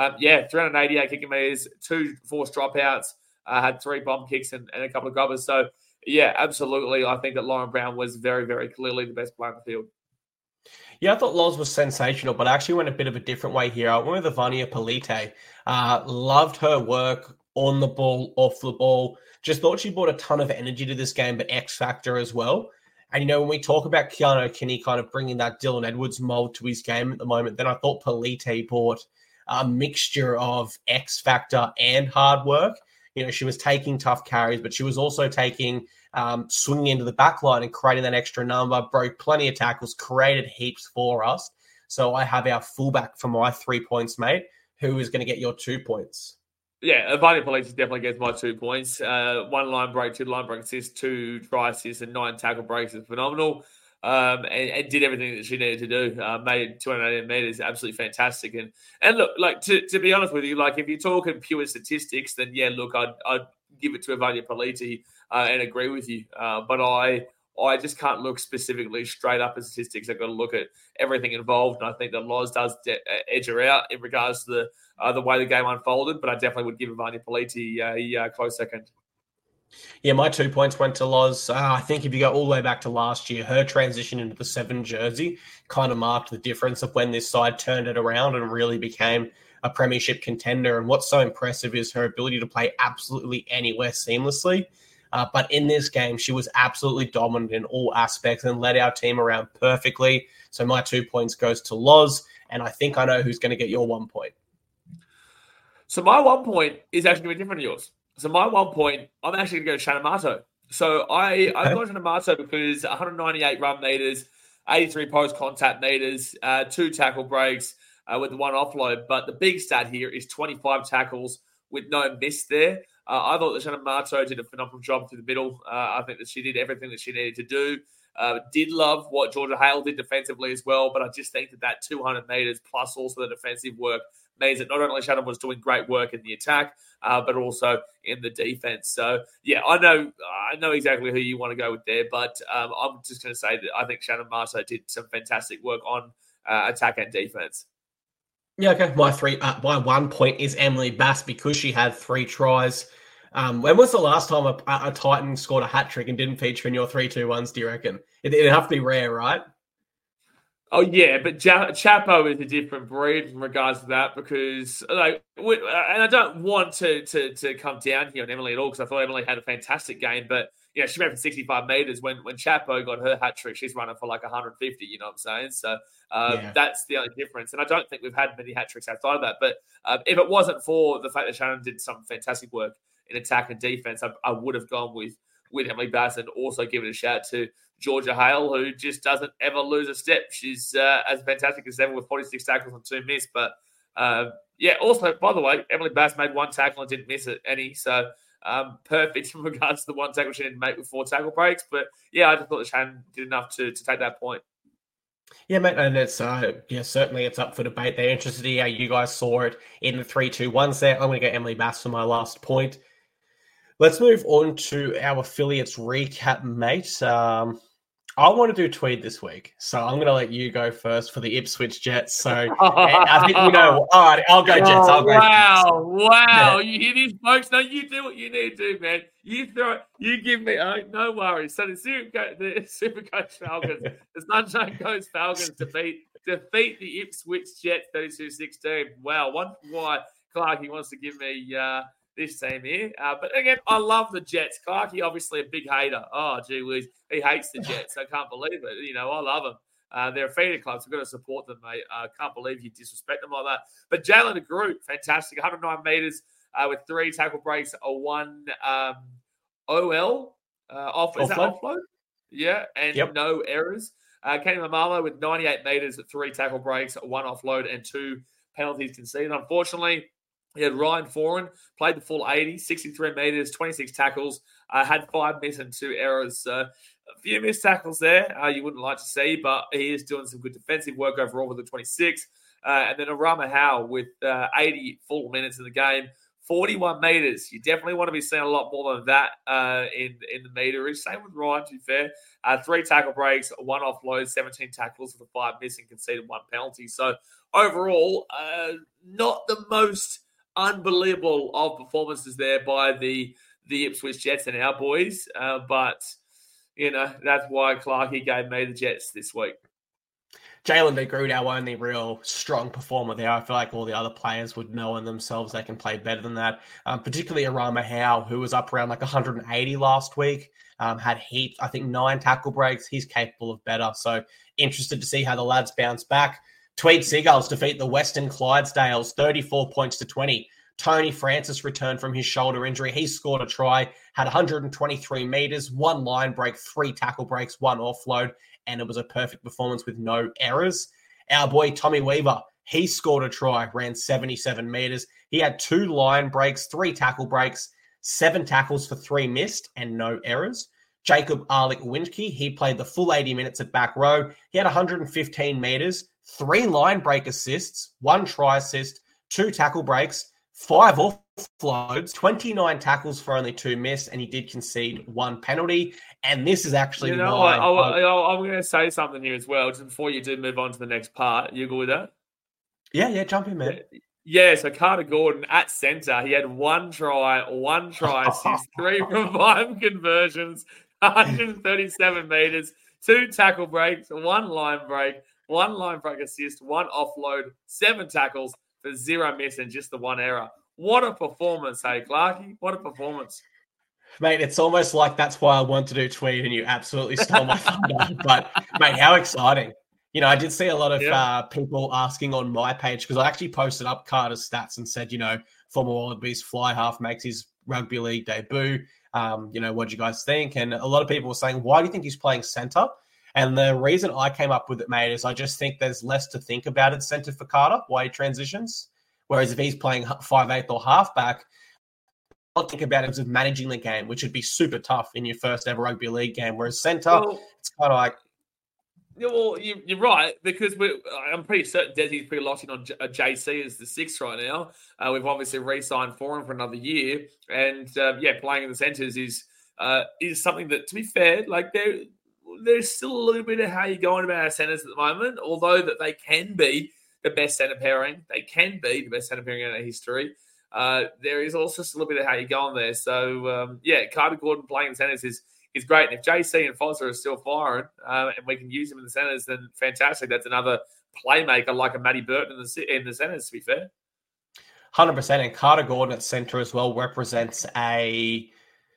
Speaker 1: 388 kicking meters, 2 forced dropouts, had 3 bomb kicks and a couple of grubbers. So, absolutely. I think that Lauren Brown was very, very clearly the best player on the field.
Speaker 2: Yeah, I thought Loz was sensational, but I actually went a bit of a different way here. I went with Evania Polite. Loved her work on the ball, off the ball. Just thought she brought a ton of energy to this game, but X factor as well. And, when we talk about Keanu Kinney kind of bringing that Dylan Edwards mold to his game at the moment, then I thought Polite brought a mixture of X factor and hard work. She was taking tough carries, but she was also taking swinging into the back line and creating that extra number, broke plenty of tackles, created heaps for us. So I have our fullback for my 3 points, mate. Who is going to get your 2 points?
Speaker 1: Yeah, Evania Polite definitely gets my 2 points. 1 line break, 2 line break assists, 2 try assists, and 9 tackle breaks is phenomenal. And did everything that she needed to do. Made 280 meters absolutely fantastic. And look, like to be honest with you, like if you're talking pure statistics, then I'd give it to Evania Polite and agree with you. But I just can't look specifically straight up at statistics. I've got to look at everything involved, and I think that Loz does edge her out in regards to the way the game unfolded. But I definitely would give Evania Polite a close second.
Speaker 2: Yeah, my 2 points went to Loz. I think if you go all the way back to last year, her transition into the 7 jersey kind of marked the difference of when this side turned it around and really became a premiership contender. And what's so impressive is her ability to play absolutely anywhere seamlessly. But in this game, she was absolutely dominant in all aspects and led our team around perfectly. So my 2 points goes to Loz, and I think I know who's going to get your 1 point.
Speaker 1: So my 1 point is actually going to be different to yours. So my 1 point, I'm actually going to go to Shannon Marto. So I got Shannon Marto because 198 run meters, 83 post-contact meters, 2 tackle breaks with the 1 offload. But the big stat here is 25 tackles with no miss there. I thought that Shannon Marto did a phenomenal job through the middle. I think that she did everything that she needed to do. Did love what Georgia Hale did defensively as well, but I just think that 200 meters plus also the defensive work means that not only Shannon was doing great work in the attack, but also in the defense. So, I know exactly who you want to go with there, but I'm just going to say that I think Shannon Marto did some fantastic work on attack and defense.
Speaker 2: Yeah, okay. My 1 point is Emily Bass because she had 3 tries. When was the last time a Titan scored a hat trick and didn't feature in your 3-2-1s, do you reckon? It'd have to be rare, right?
Speaker 1: Oh, yeah, but Chapo is a different breed in regards to that because, and I don't want to come down here on Emily at all because I thought Emily had a fantastic game, but, she ran for 65 meters. When Chapo got her hat trick, she's running for like 150, you know what I'm saying? So that's the only difference. And I don't think we've had many hat tricks outside of that. But if it wasn't for the fact that Shannon did some fantastic work in attack and defense, I would have gone with Emily Bass and also given a shout to Georgia Hale, who just doesn't ever lose a step. She's as fantastic as ever with 46 tackles and 2 missed. But, also, by the way, Emily Bass made 1 tackle and didn't miss it any. So, perfect in regards to the 1 tackle she didn't make with 4 tackle breaks. But, I just thought that Shannon did enough to take that point.
Speaker 2: Yeah, mate, and it's certainly it's up for debate. They're interested to see how you guys saw it in the 3-2-1s there. I'm going to go Emily Bass for my last point. Let's move on to our affiliates recap, mate. I want to do Tweed this week, so I'm going to let you go first for the Ipswich Jets. So I think all right, I'll go Jets.
Speaker 1: Wow. You hear these folks? No, you do what you need to do, man. You throw it. You give me. No worries. So the Supercoach Falcons, the Sunshine Coast Falcons defeat the Ipswich Jets 32-16. Wow. Why Clark, he wants to give me this team here. But again, I love the Jets. Clarkey, obviously a big hater. Oh, gee whiz. He hates the Jets. I can't believe it. I love them. They're a feeder club, so we've got to support them, mate. I can't believe you disrespect them like that. But Jalen DeGroot, fantastic. 109 metres with 3 tackle breaks, a 1 OL off. Is that offload? Yeah, and no errors. Kenny Mamalo with 98 metres, 3 tackle breaks, 1 offload, and 2 penalties conceded. Unfortunately, he had Ryan Foran, played the full 80, 63 metres, 26 tackles, had 5 missed and 2 errors. A few missed tackles there you wouldn't like to see, but he is doing some good defensive work overall with the 26. And then Arama Howe with 80 full minutes in the game, 41 metres. You definitely want to be seeing a lot more than that in the meterage. Same with Ryan, to be fair. 3 tackle breaks, 1 offload, 17 tackles with 5 missing, conceded 1 penalty. So overall, not the most unbelievable of performances there by the Ipswich Jets and our boys. But, that's why Clarkey gave me the Jets this week.
Speaker 2: Jalen DeGroot, our only real strong performer there. I feel like all the other players would know in themselves they can play better than that. Particularly Arama Howe, who was up around 180 last week, had heaps, I think 9 tackle breaks. He's capable of better. So interested to see how the lads bounce back. Tweed Seagulls defeat the Western Clydesdales 34 points to 20. Tony Francis returned from his shoulder injury. He scored a try, had 123 metres, 1 line break, 3 tackle breaks, 1 offload, and it was a perfect performance with no errors. Our boy Tommy Weaver, he scored a try, ran 77 metres. He had 2 line breaks, 3 tackle breaks, 7 tackles for 3 missed, and no errors. Jacob Arlick-Windke, he played the full 80 minutes at back row. He had 115 metres, 3 line break assists, 1 try assist, 2 tackle breaks, 5 offloads, 29 tackles for only 2 missed, and he did concede 1 penalty. And this is actually
Speaker 1: I'm going to say something here as well, just before you do move on to the next part. You good with that?
Speaker 2: Yeah, jump in, man.
Speaker 1: Yeah, so Carter Gordon at centre, he had 1 try assist, 3 from 5 conversions, 137 metres, 2 tackle breaks, 1 line break assist, 1 offload, 7 tackles for 0 miss and just the 1 error. What a performance, hey, Clarkey? What a performance.
Speaker 2: Mate, it's almost like that's why I want to do Tweed and you absolutely stole my thunder. But, mate, how exciting. I did see a lot of people asking on my page because I actually posted up Carter's stats and said, former Wallabies fly half makes his rugby league debut. What do you guys think? And a lot of people were saying, why do you think he's playing centre? And the reason I came up with it, mate, is I just think there's less to think about at centre for Carter, why he transitions. Whereas if he's playing 5'8" or halfback, I'll think about it as managing the game, which would be super tough in your first ever rugby league game. Whereas centre, it's kind of like...
Speaker 1: Well, you're right, because I'm pretty certain Desi's pretty locked in on JC as the 6th right now. We've obviously re-signed for him for another year. And, playing in the centres is something that, to be fair, there's still a little bit of how you're going about our centres at the moment, although that they can be the best centre pairing. They can be the best centre pairing in our history. There is also still a bit of how you're going there. So, Carter Gordon playing in centres is great. And if JC and Foster are still firing and we can use him in the centres, then fantastic. That's another playmaker like a Matty Burton in the centres, to be fair.
Speaker 2: 100%. And Carter Gordon at centre as well represents a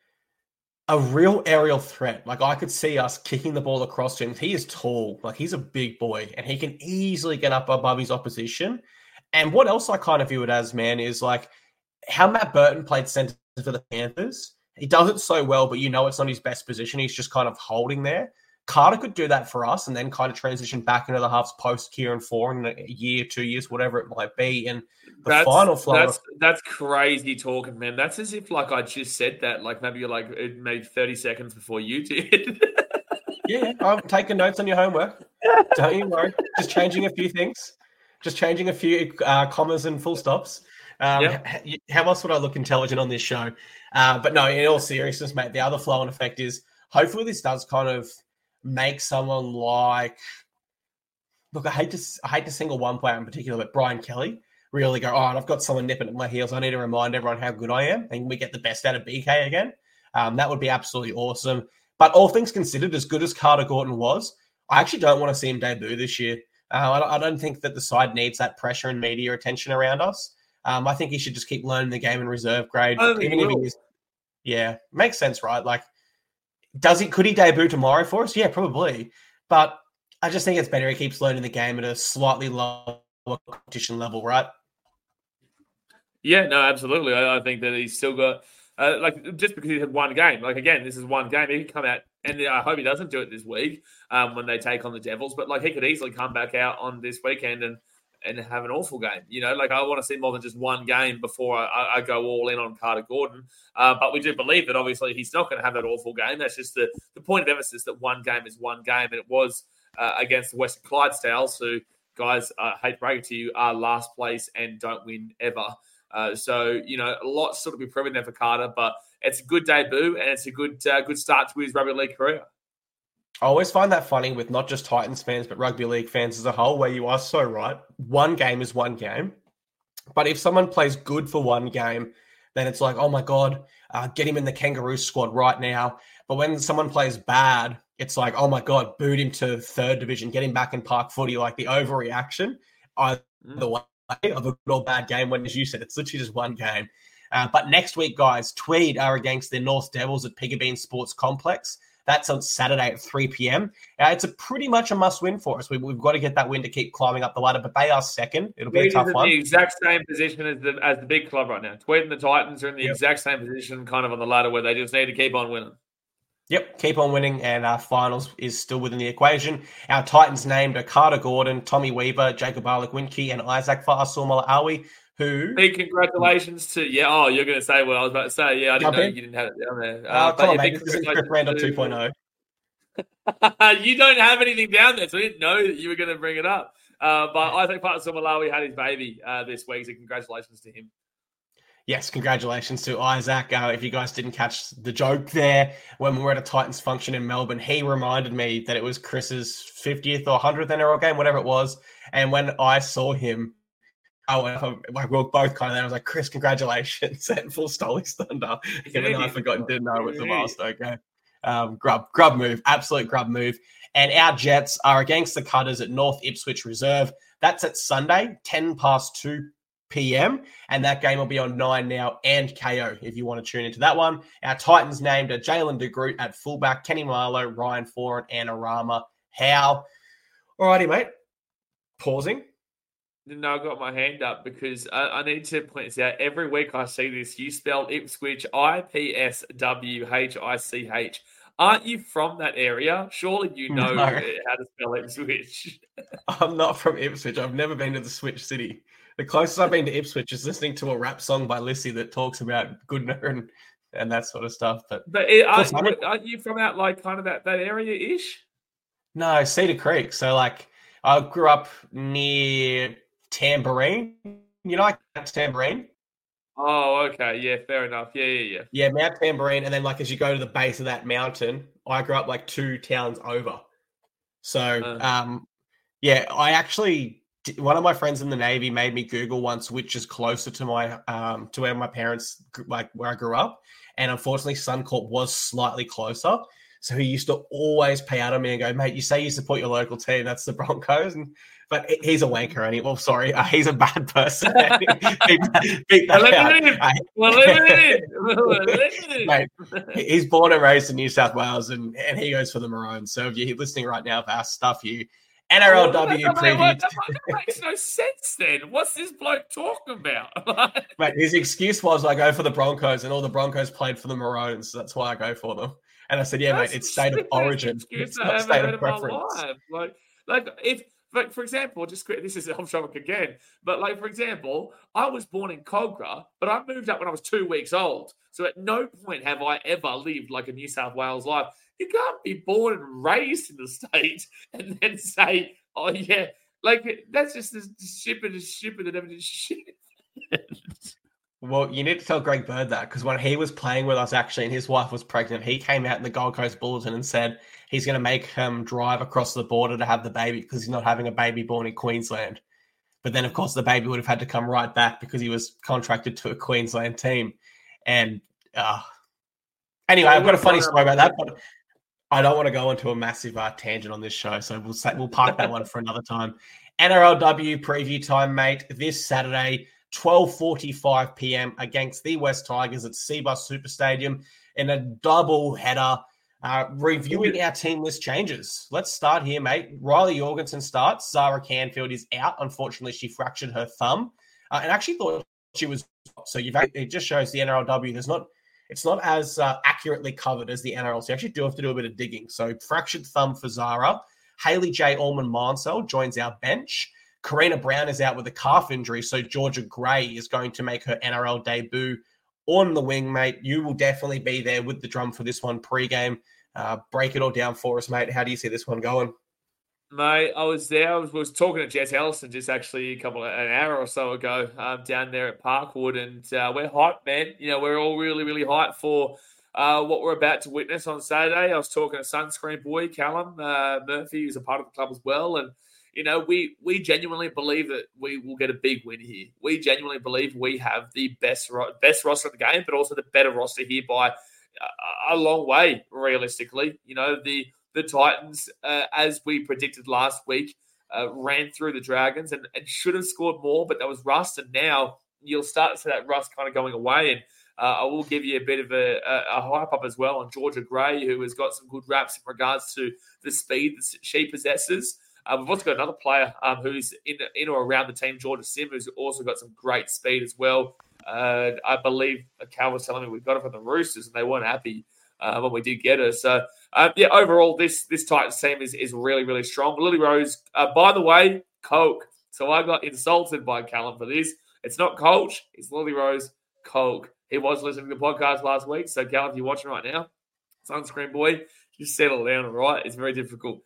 Speaker 2: real aerial threat. I could see us kicking the ball across to him. He is tall. He's a big boy and he can easily get up above his opposition. And what else I kind of view it as, man, is how Matt Burton played centre for the Panthers. He does it so well, but it's not his best position. He's just kind of holding there. Carter could do that for us and then kind of transition back into the halves post Kieran Foran in a year, 2 years, whatever it might be. And final flow.
Speaker 1: That's crazy talking, man. That's as if I just said that, maybe you're maybe 30 seconds before you did.
Speaker 2: Yeah, I'm taking notes on your homework. Don't you worry. Just changing a few things. Just changing a few commas and full stops. How else would I look intelligent on this show? But no, in all seriousness, mate, the other flow and effect is hopefully this does kind of make someone like, look, I hate to single one player in particular, but Brian Kelly really go, I've got someone nipping at my heels. I need to remind everyone how good I am, and we get the best out of BK again. That would be absolutely awesome. But all things considered, as good as Carter Gordon was, I actually don't want to see him debut this year. I don't think that the side needs that pressure and media attention around us. I think he should just keep learning the game in reserve grade.
Speaker 1: I think
Speaker 2: Even
Speaker 1: he
Speaker 2: if he
Speaker 1: will.
Speaker 2: is, yeah, makes sense, right? Like, could he debut tomorrow for us? Yeah, probably. But I just think it's better he keeps learning the game at a slightly lower competition level, right?
Speaker 1: Yeah, no, absolutely. I think that he's still got, just because he had one game. Like, again, this is one game. He can come out, and I hope he doesn't do it this week when they take on the Devils. But, like, he could easily come back out on this weekend and have an awful game. You know, like, I want to see more than just one game before I go all in on Carter Gordon. But we do believe that, obviously, he's not going to have that awful game. That's just the point of emphasis that one game is one game. And it was against the Western Clydesdales, who, guys, I hate to break it to you, are last place and don't win ever. So, you know, a lot still to be proven there for Carter, but it's a good debut and it's a good start to his rugby league career.
Speaker 2: I always find that funny with not just Titans fans, but rugby league fans as a whole, where you are so right. One game is one game. But if someone plays good for one game, then it's like, oh my God, get him in the Kangaroo squad right now. But when someone plays bad, it's like, oh my God, boot him to third division, get him back in park footy, like the overreaction. Either way of a good or bad game, when, as you said, it's literally just one game. But next week, guys, Tweed are against the North Devils at Piggabeen Sports Complex. That's on Saturday at 3 p.m. It's pretty much a must-win for us. We've got to get that win to keep climbing up the ladder, but they are second. It'll be a tough one.
Speaker 1: The exact same position as the big club right now. Tweed and the Titans are in the exact same position, kind of on the ladder, where they just need to keep on winning.
Speaker 2: Yep, keep on winning, and our finals is still within the equation. Our Titans named are Carter Gordon, Tommy Weaver, Jacob Arlek-Winke, and Isaac Fa'asuamaleaui, who...
Speaker 1: Big congratulations to... Yeah, you're going to say what I was about to say. Yeah, I didn't know you didn't have it down there.
Speaker 2: Come on, mate, this isn't Chris Randall 2.0.
Speaker 1: You don't have anything down there, so I didn't know that you were going to bring it up. But Isaac Fa'asuamaleaui had his baby this week, so congratulations to him.
Speaker 2: Yes, congratulations to Isaac. If you guys didn't catch the joke there, when we were at a Titans function in Melbourne, he reminded me that it was Chris's 50th or 100th NRL game, whatever it was. And when I saw him, we were both kind of there. I was like, Chris, congratulations. And full stole his thunder. Even though I forgot and didn't know it was the milestone game. Grub move, absolute grub move. And our Jets are against the Cutters at North Ipswich Reserve. That's at Sunday, 2 p.m. And that game will be on 9 Now and KO if you want to tune into that one. Our Titans named are Jalen de Groot at fullback, Kenny Marlowe, Ryan Foran, and Arama Howe. Alrighty, mate. Pausing.
Speaker 1: No, I got my hand up because I need to point this out. Every week I see this. You spelled Ipswich, Ipswhich. Aren't you from that area? Surely you know how to spell Ipswich.
Speaker 2: I'm not from Ipswich. I've never been to the Switch City. The closest I've been to Ipswich is listening to a rap song by Lissy that talks about Goodner and that sort of stuff. But
Speaker 1: aren't you from out like kind of that area-ish?
Speaker 2: No, Cedar Creek. So like I grew up near Tamborine. You know, like that's Tamborine.
Speaker 1: Oh, okay. Yeah, fair enough. Yeah.
Speaker 2: Yeah, Mount Tamborine. And then like as you go to the base of that mountain, I grew up like 2 towns over. So yeah, I actually... One of my friends in the Navy made me Google once which is closer to my to where my parents, like where I grew up. And unfortunately, Suncorp was slightly closer. So he used to always pay out on me and go, mate, you say you support your local team. That's the Broncos. But he's a wanker. And he's a bad person. Mate, he's born and raised in New South Wales and he goes for the Maroons. So if you're listening right now, for our stuff, you NRLW preview.
Speaker 1: That makes no sense then. What's this bloke talking about?
Speaker 2: Mate, his excuse was I go for the Broncos and all the Broncos played for the Maroons. So that's why I go for them. And I said, yeah, mate, it's state of origin. It's not state of preference.
Speaker 1: For example, this is off topic again, but like, for example, I was born in Cogra, but I moved up when I was 2 weeks old. So at no point have I ever lived like a New South Wales life. You can't be born and raised in the state and then say, oh, yeah, like that's just the shipper that never did shit.
Speaker 2: Well, you need to tell Greg Bird that because when he was playing with us, actually, and his wife was pregnant, he came out in the Gold Coast Bulletin and said he's going to make him drive across the border to have the baby because he's not having a baby born in Queensland. But then, of course, the baby would have had to come right back because he was contracted to a Queensland team. And anyway, I've got a funny story about that, but I don't want to go into a massive tangent on this show, so we'll park that one for another time. NRLW preview time, mate. This Saturday, 12:45 p.m. against the West Tigers at Cbus Super Stadium in a double header. Reviewing our team list changes. Let's start here, mate. Riley Jorgensen starts. Zara Canfield is out. Unfortunately, she fractured her thumb and actually thought she was. So it just shows the NRLW. It's not as accurately covered as the NRL. So you actually do have to do a bit of digging. So fractured thumb for Zara. Haley J. Allman-Mansell joins our bench. Karina Brown is out with a calf injury. So Georgia Gray is going to make her NRL debut on the wing, mate. You will definitely be there with the drum for this one pre-game. Break it all down for us, mate. How do you see this one going?
Speaker 1: Mate, I was there. I was talking to Jess Ellison just actually an hour or so ago down there at Parkwood, and we're hyped, man. You know, we're all really, really hyped for what we're about to witness on Saturday. I was talking to Sunscreen Boy, Callum Murphy, who's a part of the club as well, and you know, we genuinely believe that we will get a big win here. We genuinely believe we have the best roster of the game, but also the better roster here by a long way, realistically. You know, the Titans, as we predicted last week, ran through the Dragons and should have scored more, but that was rust. And now you'll start to see that rust kind of going away. And I will give you a bit of a hype up as well on Georgia Gray, who has got some good raps in regards to the speed that she possesses. We've also got another player who's in or around the team, Jordan Sim, who's also got some great speed as well. I believe Cal was telling me we got her from the Roosters and they weren't happy when we did get her. So, overall, this Titans team is really, really strong. Lily Rose, by the way, Coke. So I got insulted by Callum for this. It's not Coach, it's Lily Rose Coke. He was listening to the podcast last week. So, Callum, if you're watching right now, Sunscreen Boy, just settle down, all right? It's very difficult.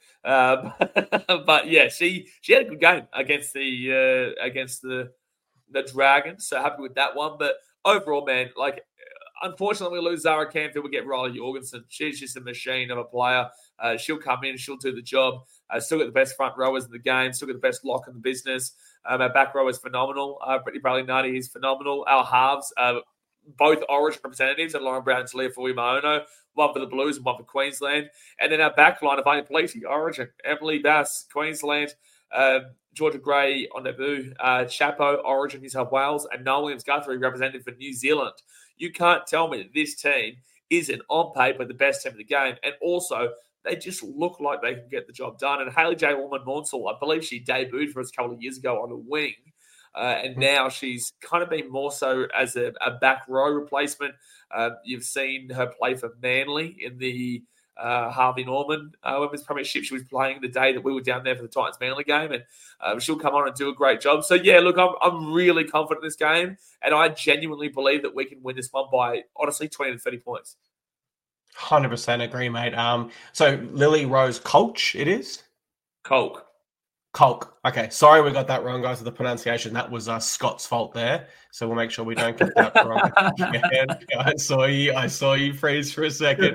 Speaker 1: But yeah, she had a good game against the Dragons. So happy with that one. But overall, man, like, unfortunately, we lose Zara Canfield. We get Riley Jorgensen. She's just a machine of a player. She'll come in. She'll do the job. Still got the best front rowers in the game. Still got the best lock in the business. Our back row is phenomenal. Brittany Bradley-Nutty is phenomenal. Our halves, both Origin representatives, and Lauren Brown and Talia Fuimaono, one for the Blues and one for Queensland. And then our back line of Amy Politi, Origin, Emily Bass, Queensland, Georgia Gray on debut, Chapo, Origin, New South Wales, and Noel Williams-Guthrie represented for New Zealand. You can't tell me that this team isn't on paper the best team in the game. And also, they just look like they can get the job done. And Haley J. Allman-Mansell, I believe she debuted for us a couple of years ago on a wing. And now she's kind of been more so as a back row replacement. You've seen her play for Manly in the Harvey Norman Women's Premiership. She was playing the day that we were down there for the Titans Manly game, and she'll come on and do a great job. So yeah, look, I'm really confident in this game, and I genuinely believe that we can win this one by honestly 20 to 30 points.
Speaker 2: 100% agree, mate. So Lily Rose Colch, it is
Speaker 1: Colk.
Speaker 2: Okay, sorry we got that wrong, guys, with the pronunciation. That was Scott's fault there, so we'll make sure we don't get that wrong. I saw you freeze for a second.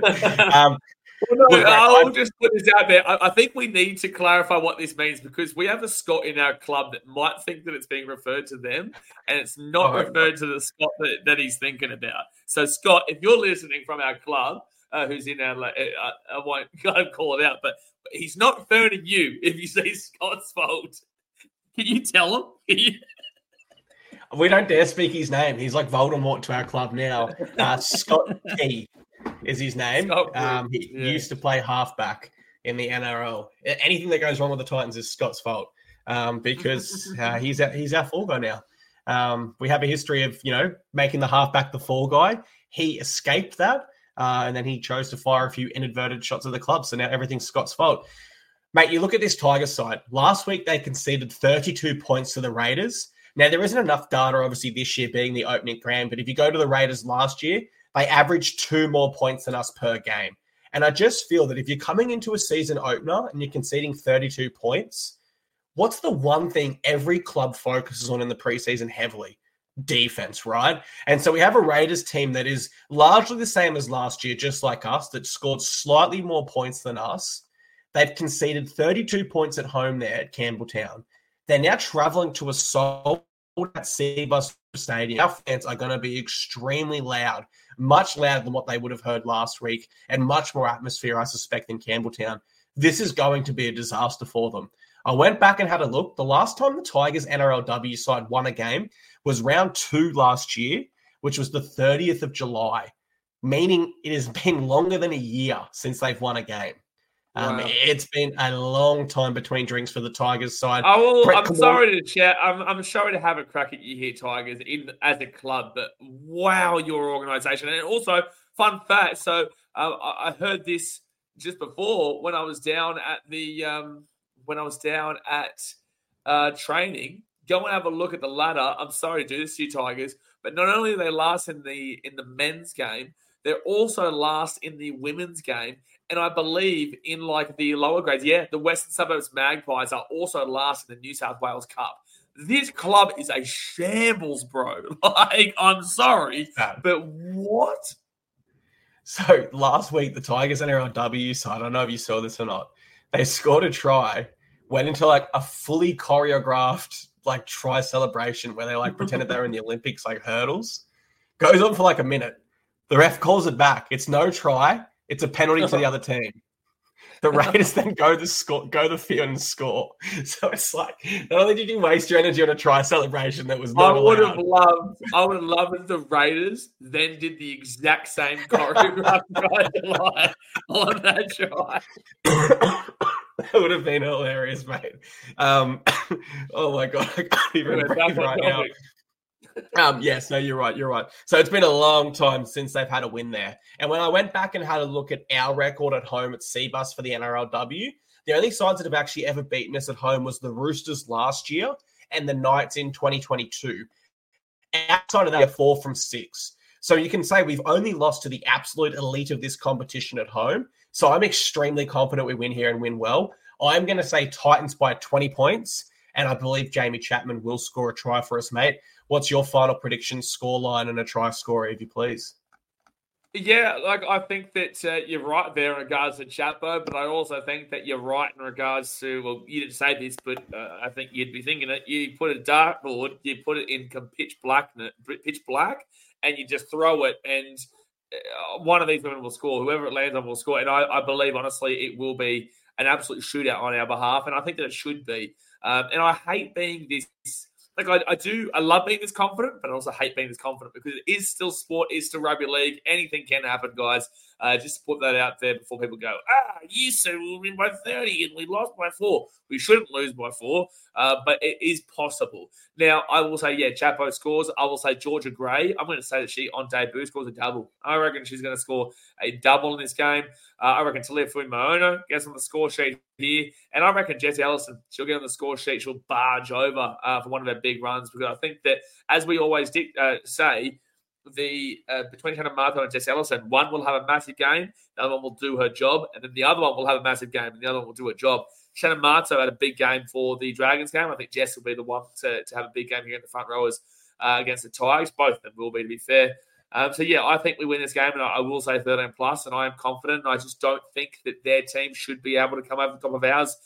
Speaker 1: I'll just put this out there. I think we need to clarify what this means, because we have a Scott in our club that might think that it's being referred to them, and it's not referred to the Scott that he's thinking about. So, Scott, if you're listening from our club, who's in our, I won't kind of call it out, but he's not referring to you if you say Scott's fault. Can you tell him?
Speaker 2: We don't dare speak his name. He's like Voldemort to our club now. Scott T is his name. He used to play halfback in the NRL. Anything that goes wrong with the Titans is Scott's fault, because he's our fall guy now. We have a history of, making the halfback the fall guy. He escaped that. And then he chose to fire a few inadvertent shots at the club. So now everything's Scott's fault. Mate, you look at this Tigers side. Last week, they conceded 32 points to the Raiders. Now, there isn't enough data, obviously, this year being the opening grand. But if you go to the Raiders last year, they averaged 2 more points than us per game. And I just feel that if you're coming into a season opener and you're conceding 32 points, what's the one thing every club focuses on in the preseason heavily? Defense, right? And so we have a Raiders team that is largely the same as last year, just like us, that scored slightly more points than us. They've conceded 32 points at home there at Campbelltown. They're now traveling to a sold-out Cbus Stadium. Our fans are going to be extremely loud, much louder than what they would have heard last week, and much more atmosphere, I suspect, in Campbelltown. This is going to be a disaster for them. I went back and had a look. The last time the Tigers NRLW side won a game was round 2 last year, which was the 30th of July, meaning it has been longer than a year since they've won a game. Wow. It's been a long time between drinks for the Tigers side.
Speaker 1: I'm sorry to have a crack at you here, Tigers, as a club, but wow, your organisation. And also, fun fact, so I heard this just before when I was down at training. Go and have a look at the ladder. I'm sorry to do this to you, Tigers, but not only are they last in the men's game, they're also last in the women's game. And I believe in like the lower grades, the Western Suburbs Magpies are also last in the New South Wales Cup. This club is a shambles, bro. Like, I'm sorry, but what?
Speaker 2: So last week, the Tigers NRLW side, I don't know if you saw this or not, they scored a try, went into like a fully choreographed like try celebration where they like pretended they were in the Olympics, like hurdles. Goes on for like a minute. The ref calls it back. It's no try. It's a penalty to the other team. The Raiders then go the field and score. So it's like, not only did you waste your energy on a try celebration that was not allowed.
Speaker 1: I would have loved if the Raiders then did the exact same choreographed try on that try.
Speaker 2: That would have been hilarious, mate. Oh my God, I can't even breathe right now. Yes, no, you're right. So it's been a long time since they've had a win there. And when I went back and had a look at our record at home at Cbus for the NRLW, the only sides that have actually ever beaten us at home was the Roosters last year and the Knights in 2022. Outside of that, 4 from 6. So you can say we've only lost to the absolute elite of this competition at home. So I'm extremely confident we win here and win well. I'm going to say Titans by 20 points, and I believe Jamie Chapman will score a try for us, mate. What's your final prediction, scoreline, and a try scorer, if you please?
Speaker 1: Yeah, like I think that you're right there in regards to Chapo, but I also think that you're right in regards to, well, you didn't say this, but I think you'd be thinking it. You put a dartboard, you put it in pitch black, and you just throw it, and one of these women will score. Whoever it lands on will score. And I believe, honestly, it will be an absolute shootout on our behalf, and I think that it should be. And I hate being this... Like I love being this confident, but I also hate being this confident because it is still sport, it's still rugby league. Anything can happen, guys. Just to put that out there before people go, you said we'll win by 30 and we lost by 4. We shouldn't lose by 4, but it is possible. Now, I will say, Chapo scores. I will say Georgia Gray. I'm going to say that she, on debut, scores a double. I reckon she's going to score a double in this game. I reckon Talia Fuimaono gets on the score sheet here. And I reckon Jessie Ellison, she'll get on the score sheet. She'll barge over for one of her big runs because I think that, as we always say, between Shannon Martha and Jess Ellison, one will have a massive game, the other one will do her job, and then the other one will have a massive game, and the other one will do her job. Shannon Martha had a big game for the Dragons game. I think Jess will be the one to have a big game here in the front rowers against the Tigers. Both of them will be, to be fair. I think we win this game, and I will say 13 plus, and I am confident. And I just don't think that their team should be able to come over the top of ours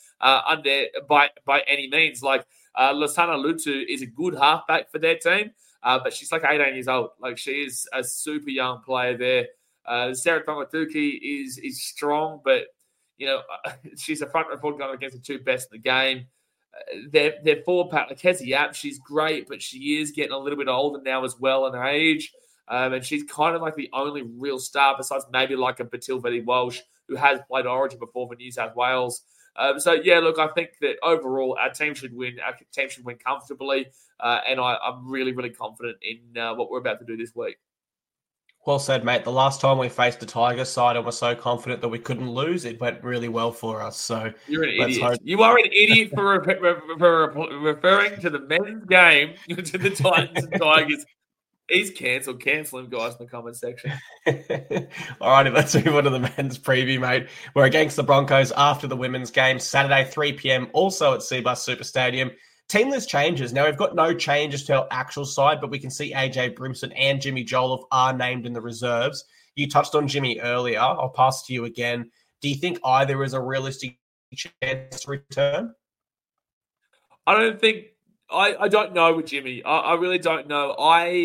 Speaker 1: by any means. Like Lasana Lutu is a good halfback for their team. But she's like 18 years old. Like, she is a super young player there. Sarah Tonga-Tuki is strong, but, she's a front report going against the 2 best in the game. Their forward pack, like Kezzy Yap, she's great, but she is getting a little bit older now as well in age. And she's kind of like the only real star besides maybe like a Batil Vetti Walsh, who has played Origin before for New South Wales. I think that overall our team should win. Our team should win comfortably, and I'm really, really confident in what we're about to do this week.
Speaker 2: Well said, mate. The last time we faced the Tigers side and were so confident that we couldn't lose, it went really well for us. So
Speaker 1: you're an idiot. You are an idiot for referring to the men's game to the Titans and Tigers. He's cancelled. Cancel him, guys, in the comment section.
Speaker 2: All righty, let's move on to the men's preview, mate. We're against the Broncos after the women's game, Saturday, 3 p.m, also at Cbus Super Stadium. Team list changes. Now, we've got no changes to our actual side, but we can see AJ Brimson and Jimmy Jolliffe are named in the reserves. You touched on Jimmy earlier. I'll pass to you again. Do you think either is a realistic chance to return?
Speaker 1: I don't know with Jimmy. I really don't know.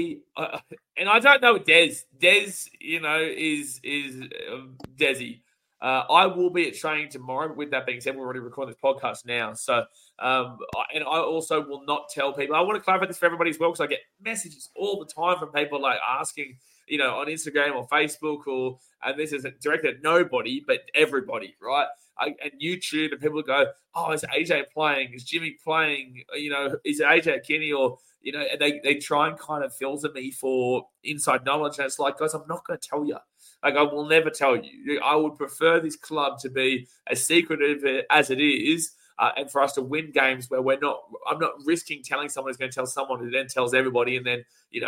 Speaker 1: And I don't know with Des. Des, is Desi. I will be at training tomorrow. With that being said, we're already recording this podcast now. So, and I also will not tell people. I want to clarify this for everybody as well, because I get messages all the time from people like asking, on Instagram or Facebook, and this isn't directed at nobody, but everybody, right? And YouTube, and people go, "Oh, is AJ playing? Is Jimmy playing? Is it AJ Kinney?" Or and they try and kind of filter me for inside knowledge. And it's like, guys, I'm not going to tell you. Like, I will never tell you. I would prefer this club to be as secretive as it is, and for us to win games where I'm not risking telling someone who's going to tell someone who then tells everybody, and then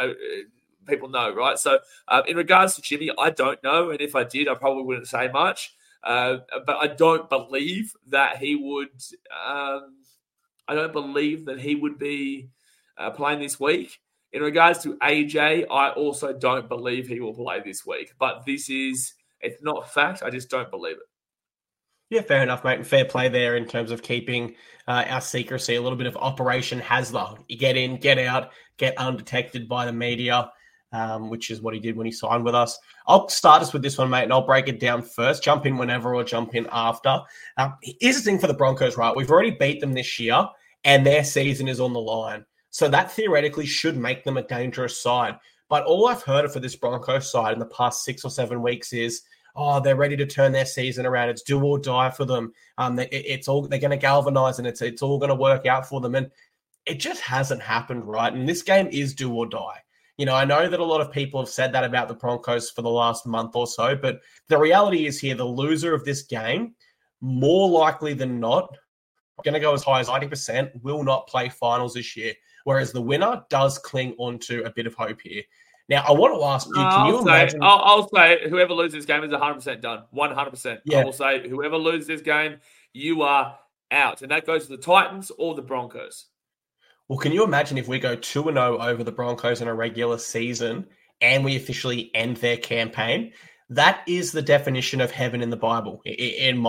Speaker 1: people know, right? So, in regards to Jimmy, I don't know, and if I did, I probably wouldn't say much. But I don't believe that he would. I don't believe that he would be playing this week. In regards to AJ, I also don't believe he will play this week. But it's not fact. I just don't believe it.
Speaker 2: Yeah, fair enough, mate. And fair play there in terms of keeping our secrecy. A little bit of Operation Hasler. You get in, get out, get undetected by the media, which is what he did when he signed with us. I'll start us with this one, mate, and I'll break it down first. Jump in whenever or jump in after. Here's the thing for the Broncos, right? We've already beat them this year, and their season is on the line. So that theoretically should make them a dangerous side. But all I've heard for this Broncos side in the past 6 or 7 weeks is, they're ready to turn their season around. It's do or die for them. They're going to galvanize, and it's all going to work out for them. And it just hasn't happened, right? And this game is do or die. I know that a lot of people have said that about the Broncos for the last month or so, but the reality is here, the loser of this game, more likely than not, going to go as high as 90%, will not play finals this year. Whereas the winner does cling on to a bit of hope here. Now, I want to ask you, can you imagine?
Speaker 1: I'll say whoever loses this game is 100% done. 100%.
Speaker 2: Yeah.
Speaker 1: I will say whoever loses this game, you are out. And that goes to the Titans or the Broncos.
Speaker 2: Well, can you imagine if we go 2-0 over the Broncos in a regular season and we officially end their campaign? That is the definition of heaven in the Bible, in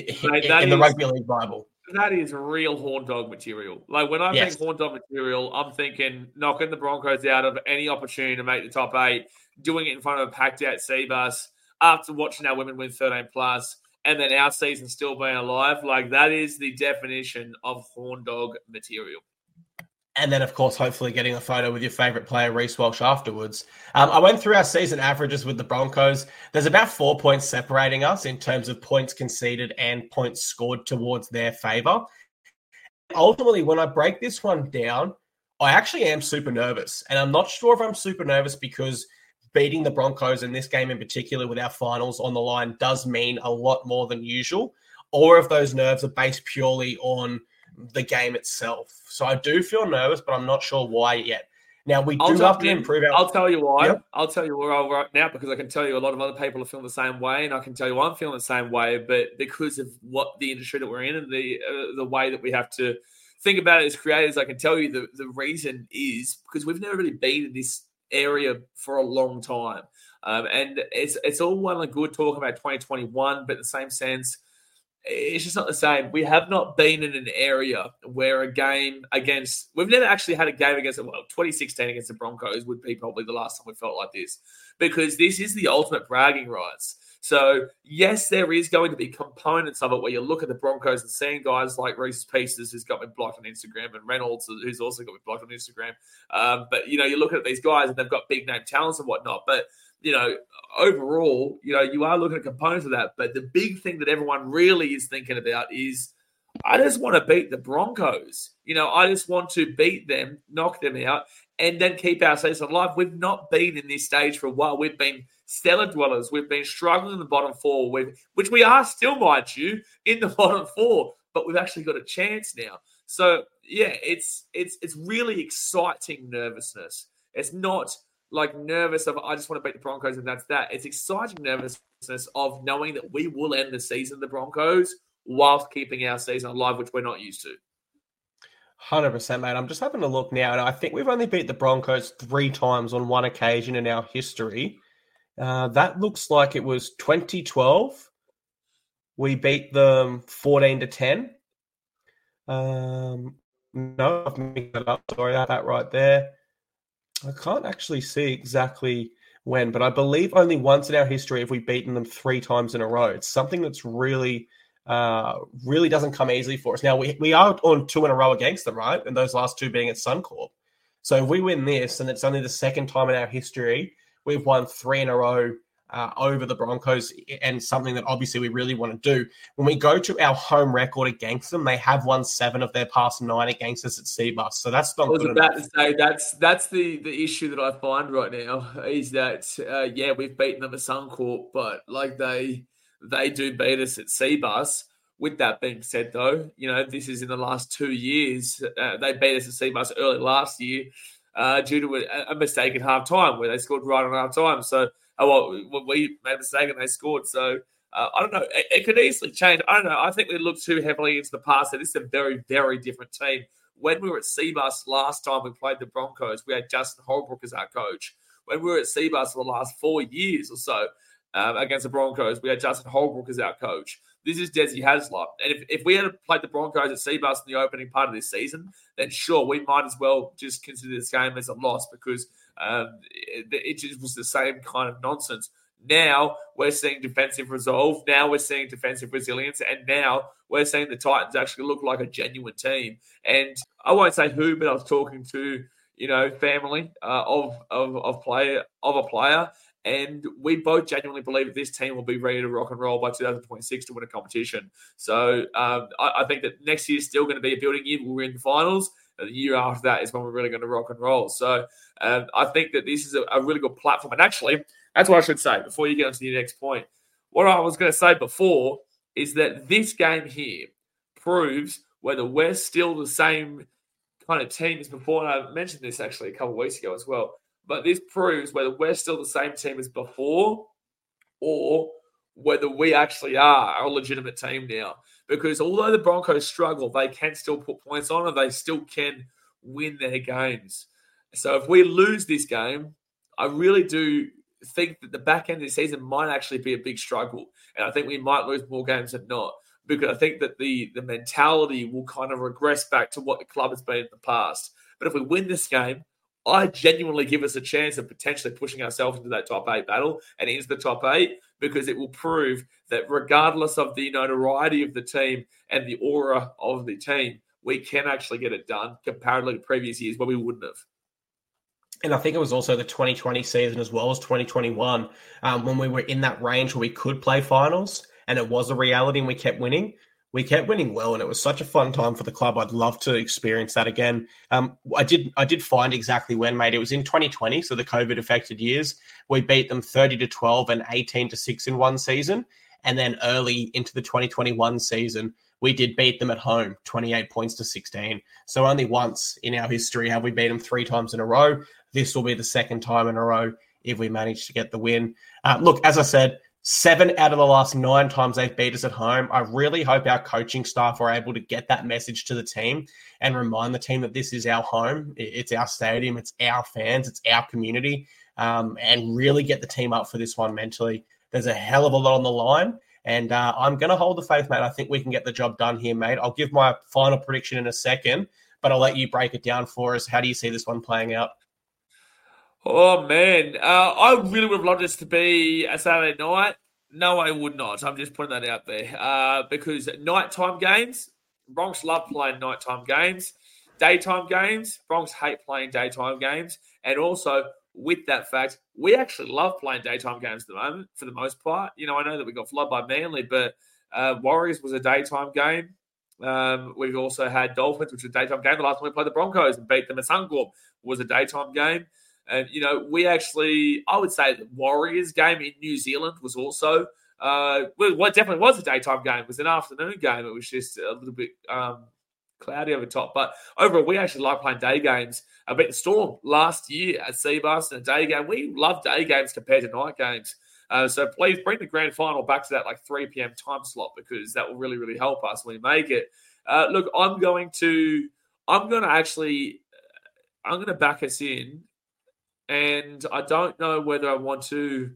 Speaker 2: the rugby league Bible.
Speaker 1: That is real horn dog material. Like, when I think horn dog material, I'm thinking knocking the Broncos out of any opportunity to make the top 8, doing it in front of a packed out C-bus after watching our women win 13+, and then our season still being alive. Like, that is the definition of horn dog material.
Speaker 2: And then, of course, hopefully getting a photo with your favourite player, Reece Walsh, afterwards. I went through our season averages with the Broncos. There's about 4 points separating us in terms of points conceded and points scored towards their favour. Ultimately, when I break this one down, I actually am super nervous. And I'm not sure if I'm super nervous because beating the Broncos in this game in particular with our finals on the line does mean a lot more than usual, or if those nerves are based purely on the game itself. So I do feel nervous, but I'm not sure why yet. Now, we do have to improve our...
Speaker 1: I'll tell you why.
Speaker 2: Yep.
Speaker 1: I'll tell you why right now, because I can tell you a lot of other people are feeling the same way, and I can tell you I'm feeling the same way, but because of what the industry that we're in and the way that we have to think about it as creators, I can tell you the reason is because we've never really been in this area for a long time. And it's all well and good talking about 2021, but in the same sense, it's just not the same. We have not been in an area where a game against... We've never actually had a game against... 2016 against the Broncos would be probably the last time we felt like this, because this is the ultimate bragging rights. So, yes, there is going to be components of it where you look at the Broncos and seeing guys like Reese's Pieces, who's got me blocked on Instagram, and Reynolds, who's also got me blocked on Instagram. But, you look at these guys and they've got big-name talents and whatnot, but... overall, you are looking at components of that. But the big thing that everyone really is thinking about is, I just want to beat the Broncos. I just want to beat them, knock them out, and then keep our season alive. We've not been in this stage for a while. We've been stellar dwellers. We've been struggling in the bottom 4, which we are still, mind you, in the bottom 4, but we've actually got a chance now. So, yeah, it's really exciting nervousness. It's not like nervous of, I just want to beat the Broncos and that's that. It's exciting nervousness of knowing that we will end the season, the Broncos, whilst keeping our season alive, which we're not used to.
Speaker 2: 100%, mate. I'm just having a look now, and I think we've only beat the Broncos 3 times on one occasion in our history. That looks like it was 2012. We beat them 14-10. No, I've mixed that up. Sorry about that right there. I can't actually see exactly when, but I believe only once in our history have we beaten them 3 times in a row. It's something that's really doesn't come easily for us. Now, we are on 2 in a row against them, right? And those last 2 being at Suncorp. So if we win this, and it's only the second time in our history we've won 3 in a row over the Broncos, and something that obviously we really want to do. When we go to our home record against them, they have won 7 of their past 9 against us at Cbus. So that's not good enough.
Speaker 1: I was about to say, that's the issue that I find right now, is that, we've beaten them at Suncorp, but like they do beat us at Cbus. With that being said, though, this is in the last 2 years. They beat us at Cbus early last year due to a mistake at half-time where they scored right on half-time. So, we made a mistake and they scored. So, I don't know. It could easily change. I don't know. I think we looked too heavily into the past. So this is a very, very different team. When we were at Cbus last time we played the Broncos, we had Justin Holbrook as our coach. When we were at Cbus for the last 4 years or so against the Broncos, we had Justin Holbrook as our coach. This is Desi Hasler. And if we had played the Broncos at Cbus in the opening part of this season, then sure, we might as well just consider this game as a loss because it just was the same kind of nonsense. Now we're seeing defensive resolve. Now we're seeing defensive resilience. And now we're seeing the Titans actually look like a genuine team. And I won't say who, but I was talking to, family of a player. And we both genuinely believe that this team will be ready to rock and roll by 2026 to win a competition. So I think that next year is still going to be a building year. We're in the finals. And the year after that is when we're really going to rock and roll. So I think that this is a really good platform. And actually, that's what I should say before you get on to the next point. What I was going to say before is that this game here proves whether we're still the same kind of team as before. And I mentioned this actually a couple of weeks ago as well. But this proves whether we're still the same team as before or whether we actually are a legitimate team now. Because although the Broncos struggle, they can still put points on and they still can win their games. So if we lose this game, I really do think that the back end of the season might actually be a big struggle. And I think we might lose more games than not. Because I think that the mentality will kind of regress back to what the club has been in the past. But if we win this game, I genuinely give us a chance of potentially pushing ourselves into that top 8 battle and into the top 8 because it will prove that regardless of the notoriety of the team and the aura of the team, we can actually get it done comparatively to previous years where we wouldn't have.
Speaker 2: And I think it was also the 2020 season as well as 2021 when we were in that range where we could play finals and it was a reality and we kept winning. We kept winning well, and it was such a fun time for the club. I'd love to experience that again. I did find exactly when, mate. It was in 2020, so the COVID-affected years. We beat them 30-12 and 18-6 in one season. And then early into the 2021 season, we did beat them at home, 28 points to 16. So only once in our history have we beat them 3 times in a row. This will be the second time in a row if we manage to get the win. Look, as I said, 7 out of the last 9 times they've beat us at home. I really hope our coaching staff are able to get that message to the team and remind the team that this is our home. It's our stadium. It's our fans. It's our community. And really get the team up for this one mentally. There's a hell of a lot on the line. And I'm going to hold the faith, mate. I think we can get the job done here, mate. I'll give my final prediction in a second, but I'll let you break it down for us. How do you see this one playing out?
Speaker 1: Oh, man. I really would have loved this to be a Saturday night. No, I would not. I'm just putting that out there. Because nighttime games, Bronx love playing nighttime games. Daytime games, Bronx hate playing daytime games. And also, with that fact, we actually love playing daytime games at the moment, for the most part. I know that we got flooded by Manly, but Warriors was a daytime game. We've also had Dolphins, which was a daytime game. The last time we played the Broncos and beat them at Suncorp was a daytime game. And, we actually, I would say the Warriors game in New Zealand was also, it definitely was a daytime game. It was an afternoon game. It was just a little bit cloudy over top. But overall, we actually like playing day games. I beat the Storm last year at Cbus in a day game. We love day games compared to night games. So please bring the grand final back to that 3 p.m. time slot because that will really, really help us when we make it. Look, I'm going to back us in. And I don't know whether I want to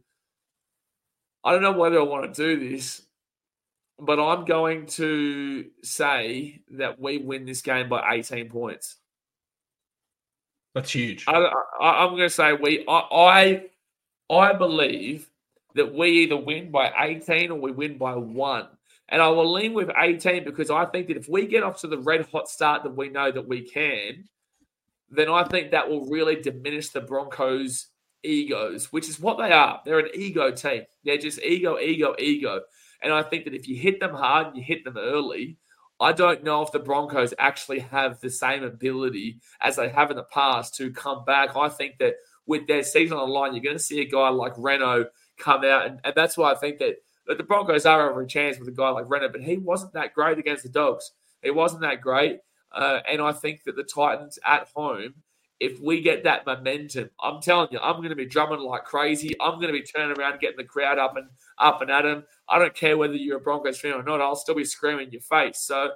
Speaker 1: do this, but I'm going to say that we win this game by 18 points.
Speaker 2: That's huge.
Speaker 1: I'm going to say I believe that we either win by 18 or we win by 1. And I will lean with 18 because I think that if we get off to the red hot start that we know that we can, then I think that will really diminish the Broncos' egos, which is what they are. They're an ego team. They're just ego. And I think that if you hit them hard and you hit them early, I don't know if the Broncos actually have the same ability as they have in the past to come back. I think that with their season on the line, you're going to see a guy like Reno come out. And that's why I think that the Broncos are over a chance with a guy like Reno, but he wasn't that great against the Dogs. He wasn't that great. And I think that the Titans at home, if we get that momentum, I'm telling you, I'm going to be drumming like crazy. I'm going to be turning around and getting the crowd up and at them. I don't care whether you're a Broncos fan or not. I'll still be screaming in your face. So,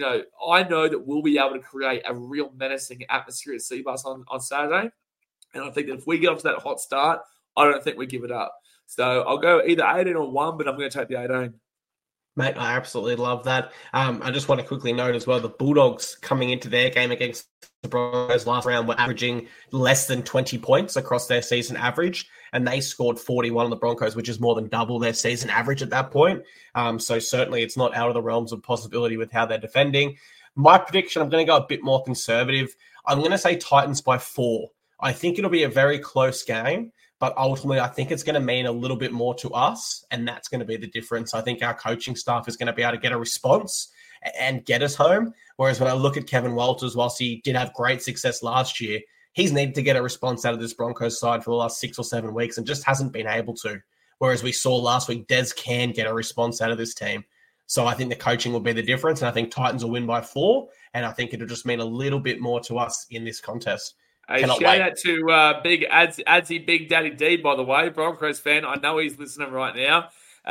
Speaker 1: I know that we'll be able to create a real menacing atmosphere at Cbus on Saturday. And I think that if we get off to that hot start, I don't think we give it up. So I'll go either 18 or 1, but I'm going to take the 18.
Speaker 2: Mate, I absolutely love that. I just want to quickly note as well, the Bulldogs coming into their game against the Broncos last round were averaging less than 20 points across their season average, and they scored 41 on the Broncos, which is more than double their season average at that point. So certainly it's not out of the realms of possibility with how they're defending. My prediction, I'm going to go a bit more conservative. I'm going to say Titans by 4. I think it'll be a very close game. But ultimately, I think it's going to mean a little bit more to us, and that's going to be the difference. I think our coaching staff is going to be able to get a response and get us home. Whereas when I look at Kevin Walters, whilst he did have great success last year, he's needed to get a response out of this Broncos side for the last 6 or 7 weeks and just hasn't been able to. Whereas we saw last week, Des can get a response out of this team. So I think the coaching will be the difference, and I think Titans will win by 4, and I think it'll just mean a little bit more to us in this contest.
Speaker 1: Shout out to Big Adsy Big Daddy D, by the way, Broncos fan. I know he's listening right now.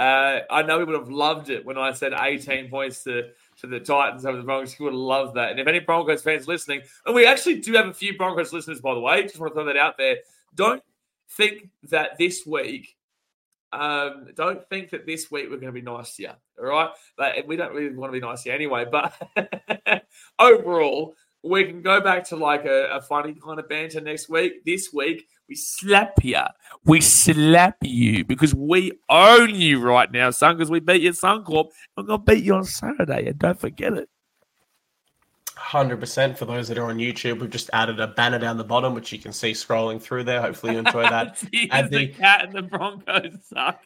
Speaker 1: I know he would have loved it when I said 18 points to the Titans over the Broncos. He would have loved that. And if any Broncos fans listening, and we actually do have a few Broncos listeners, by the way, just want to throw that out there. Don't think that this week we're going to be nice to you, all right? But we don't really want to be nice to you anyway. But overall, we can go back to like a funny kind of banter next week. This week, we slap you. We slap you because we own you right now, son, because we beat you at Suncorp. We're going to beat you on Saturday, and don't forget it.
Speaker 2: 100%. For those that are on YouTube, we've just added a banner down the bottom, which you can see scrolling through there. Hopefully you enjoy that.
Speaker 1: The cat and the Broncos suck.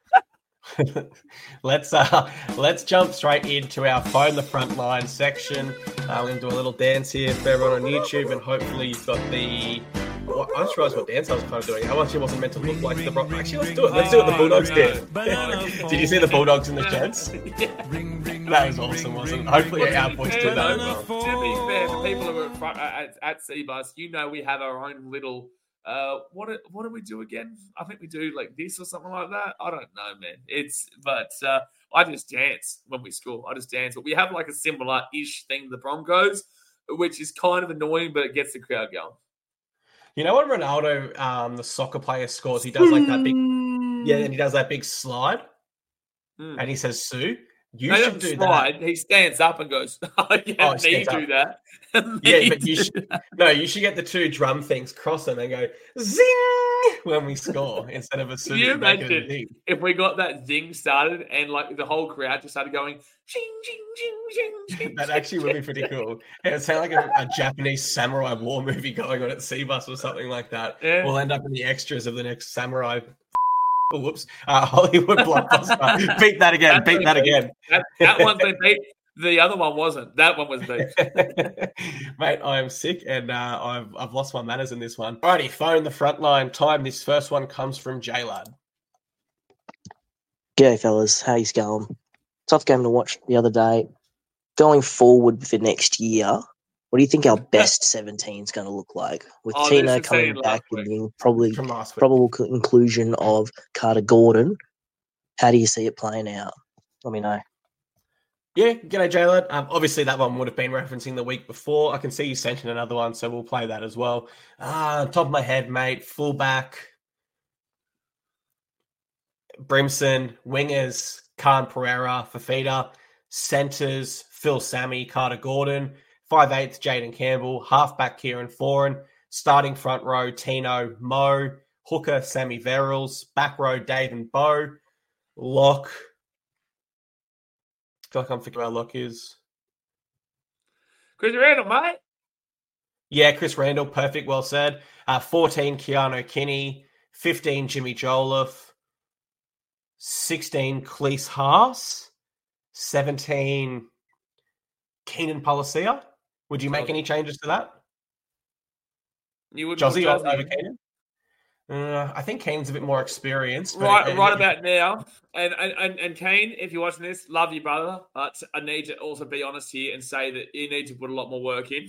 Speaker 2: Let's jump straight into our Phone the Frontline section. We're going to do a little dance here for everyone on YouTube, and hopefully you've got the... I just realized what dance I was kind of doing. How much it wasn't meant to look like the Broncos. Actually, let's do it. Let's do what the Bulldogs did. Did you see the Bulldogs and the Jets? That was awesome, wasn't it? Hopefully our boys do that as well. To be fair, for people who are at Cbus, we have our own little... what do we do again? I think we do like this or something like that. I don't know, man. But I just dance when we score. I just dance. But we have like a similar-ish thing to the Broncos, which is kind of annoying, but it gets the crowd going. You know when Ronaldo, the soccer player, scores, he does like that big, and he does that big slide, and he says "Sue." You should do that.
Speaker 1: He stands up and goes, do that.
Speaker 2: But you should get the 2 drum things, cross them, and go zing when we score instead of a Sue.
Speaker 1: Can you imagine if we got that zing started and like the whole crowd just started going ching ching ching ching ching?
Speaker 2: That actually would be pretty cool. It would sound like a Japanese samurai war movie going on at Cbus or something like that. Yeah. We'll end up in the extras of the next samurai. Hollywood blockbuster. Beat that again.
Speaker 1: That one's been beat. The other one wasn't. That one was beat.
Speaker 2: Mate, I am sick and I've lost my manners in this one. Alrighty, Phone the Frontline time. This first one comes from J-Lad.
Speaker 3: G'day, fellas. How you going? Tough game to watch the other day. Going forward with the next year, what do you think our best 17 is going to look like? With Tino coming back and the probable inclusion of Carter Gordon, how do you see it playing out? Let me know.
Speaker 2: Yeah, g'day, J-Lad. Obviously, that one would have been referencing the week before. I can see you sent in another one, so we'll play that as well. Top of my head, mate, fullback, Brimson, wingers, Khan Pereira, Fafita, centres, Phil Sammy, Carter Gordon, 5'8", Jaden Campbell, halfback Kieran Foran, starting front row, Tino, Mo, Hooker, Sammy Verrills. Back row, Dave and Bo. Lock. I feel like I'm thinking our lock is.
Speaker 1: Chris Randall, mate.
Speaker 2: Yeah, Chris Randall. Perfect. Well said. 14, Keanu Kinney. 15, Jimmy Jolliffe. 16, Cleese Haas. 17, Keenan Palacia. Would you make any changes to that?
Speaker 1: You would
Speaker 2: Jozzy over Keenan? I think Kane's a bit more experienced.
Speaker 1: Right about now. And Kane, if you're watching this, love you, brother. But I need to also be honest here and say that you need to put a lot more work in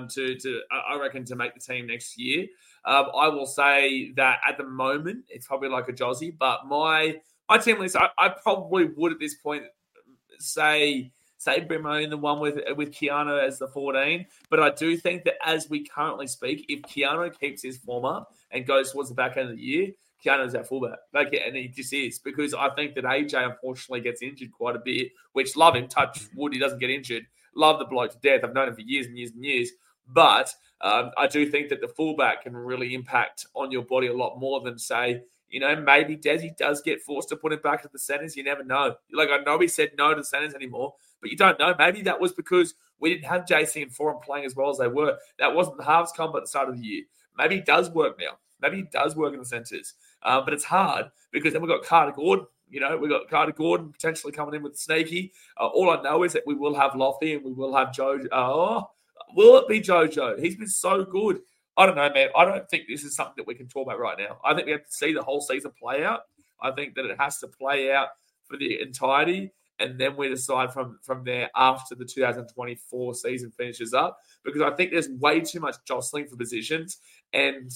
Speaker 1: I reckon, to make the team next year. I will say that at the moment, it's probably like a Jozzy. But my team list, I probably would at this point say Brimo in the one with Keanu as the 14. But I do think that as we currently speak, if Keanu keeps his form up and goes towards the back end of the year, Keanu's our fullback. And he just is. Because I think that AJ unfortunately gets injured quite a bit, which love him, touch wood, he doesn't get injured. Love the bloke to death. I've known him for years and years and years. But I do think that the fullback can really impact on your body a lot more than, say, maybe Desi does get forced to put him back at the centres. You never know. Like, I know he said no to the centres anymore, but you don't know. Maybe that was because we didn't have JC and Forum playing as well as they were. That wasn't the halves comp at the start of the year. Maybe he does work now. Maybe he does work in the centres. But it's hard because then we've got Carter Gordon. We've got Carter Gordon potentially coming in with Sneaky. All I know is that we will have Lofty and we will have Jojo. Will it be Jojo? He's been so good. I don't know, man. I don't think this is something that we can talk about right now. I think we have to see the whole season play out. I think that it has to play out for the entirety, and then we decide from there after the 2024 season finishes up. Because I think there's way too much jostling for positions. And,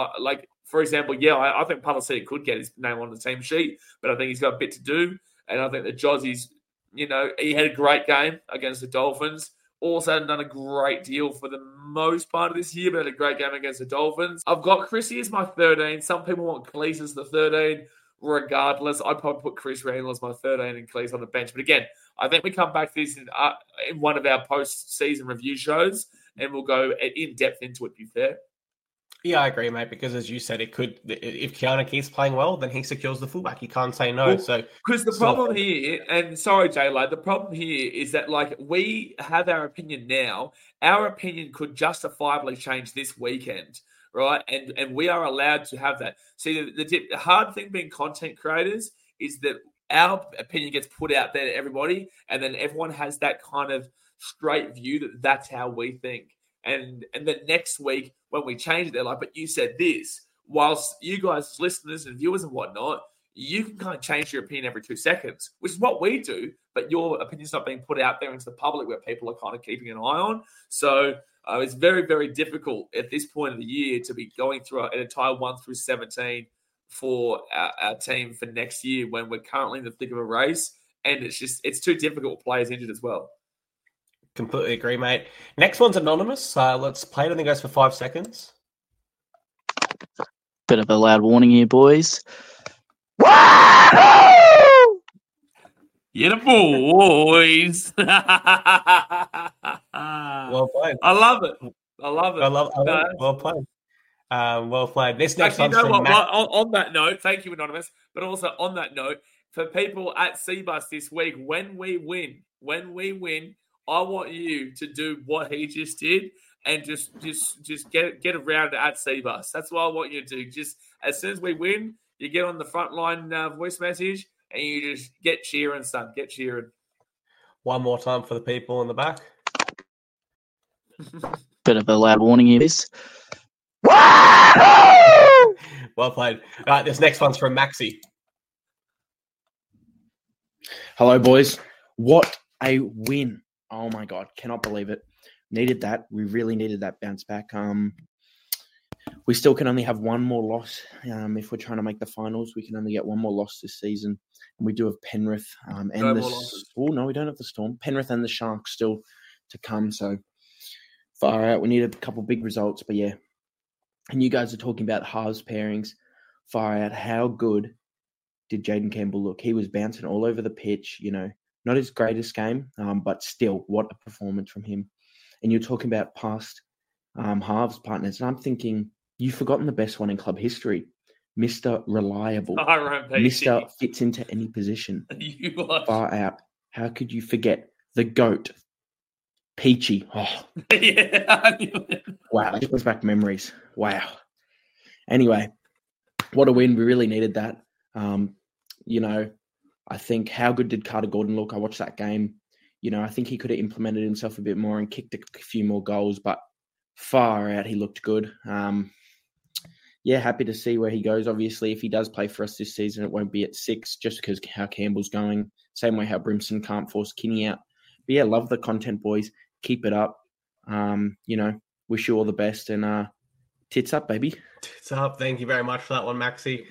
Speaker 1: for example, I think Palacia could get his name on the team sheet, but I think he's got a bit to do. And I think that Jozzy's, he had a great game against the Dolphins. Also hadn't done a great deal for the most part of this year, but had a great game against the Dolphins. I've got Chrissy as my 13. Some people want Cleese as the 13. Regardless, I'd probably put Chris Randall as my 13 and Cleese on the bench. But again, I think we come back to this in one of our post-season review shows, and we'll go in depth into it, to be fair.
Speaker 2: Yeah, I agree, mate, because as you said, it could, if Keanu keeps playing well, then he secures the fullback. You can't say no.
Speaker 1: Because the problem here, and sorry, J-Lad, the problem here is that, we have our opinion now. Our opinion could justifiably change this weekend, right? And we are allowed to have that. See, the hard thing being content creators is that our opinion gets put out there to everybody, and then everyone has that kind of straight view that that's how we think. And then next week, when we change it, they're like, but you said this. Whilst you guys, listeners and viewers and whatnot, you can kind of change your opinion every 2 seconds, which is what we do, but your opinion's not being put out there into the public where people are kind of keeping an eye on. So it's very, very difficult at this point of the year to be going through an entire 1 through 17 for our team for next year when we're currently in the thick of a race. And it's too difficult with players injured as well.
Speaker 2: Completely agree, mate. Next one's anonymous. Let's play it. I think it goes for 5 seconds.
Speaker 3: Bit of a loud warning here, boys.
Speaker 1: Yeah, the boys.
Speaker 2: Well played.
Speaker 1: I love it.
Speaker 2: Well played. Well played. This next one's
Speaker 1: from
Speaker 2: Matt.
Speaker 1: On that note, thank you, Anonymous. But also on that note, for people at Cbus this week, when we win, I want you to do what he just did and just get around at Cbus. That's what I want you to do. Just as soon as we win, you get on the front line voice message and you just get cheering, son. Get cheering.
Speaker 2: One more time for the people in the back.
Speaker 3: Bit of a loud warning here, this.
Speaker 2: Well played. All right, this next one's from Maxi.
Speaker 4: Hello, boys. What a win. Oh, my God. Cannot believe it. Needed that. We really needed that bounce back. We still can only have one more loss. If we're trying to make the finals, we can only get one more loss this season. And we do have Penrith and we don't have the Storm. Penrith and the Sharks still to come. So far out. We need a couple big results. But, yeah. And you guys are talking about halves pairings. Far out. How good did Jaden Campbell look? He was bouncing all over the pitch, Not his greatest game, but still, what a performance from him. And you're talking about past halves partners. And I'm thinking, you've forgotten the best one in club history. Mr. Reliable,
Speaker 1: Tyrone Peachey.
Speaker 4: Mr. Fits into any position.
Speaker 1: You are
Speaker 4: Far out. How could you forget the GOAT, Peachy? Oh,
Speaker 1: yeah.
Speaker 4: wow, that brings back memories. Wow. Anyway, what a win. We really needed that. I think how good did Carter Gordon look? I watched that game. I think he could have implemented himself a bit more and kicked a few more goals, but far out, he looked good. Happy to see where he goes. Obviously, if he does play for us this season, it won't be at 6 just because how Campbell's going. Same way how Brimson can't force Kinney out. But yeah, love the content, boys. Keep it up. Wish you all the best and tits up, baby.
Speaker 2: Tits up. Thank you very much for that one, Maxi.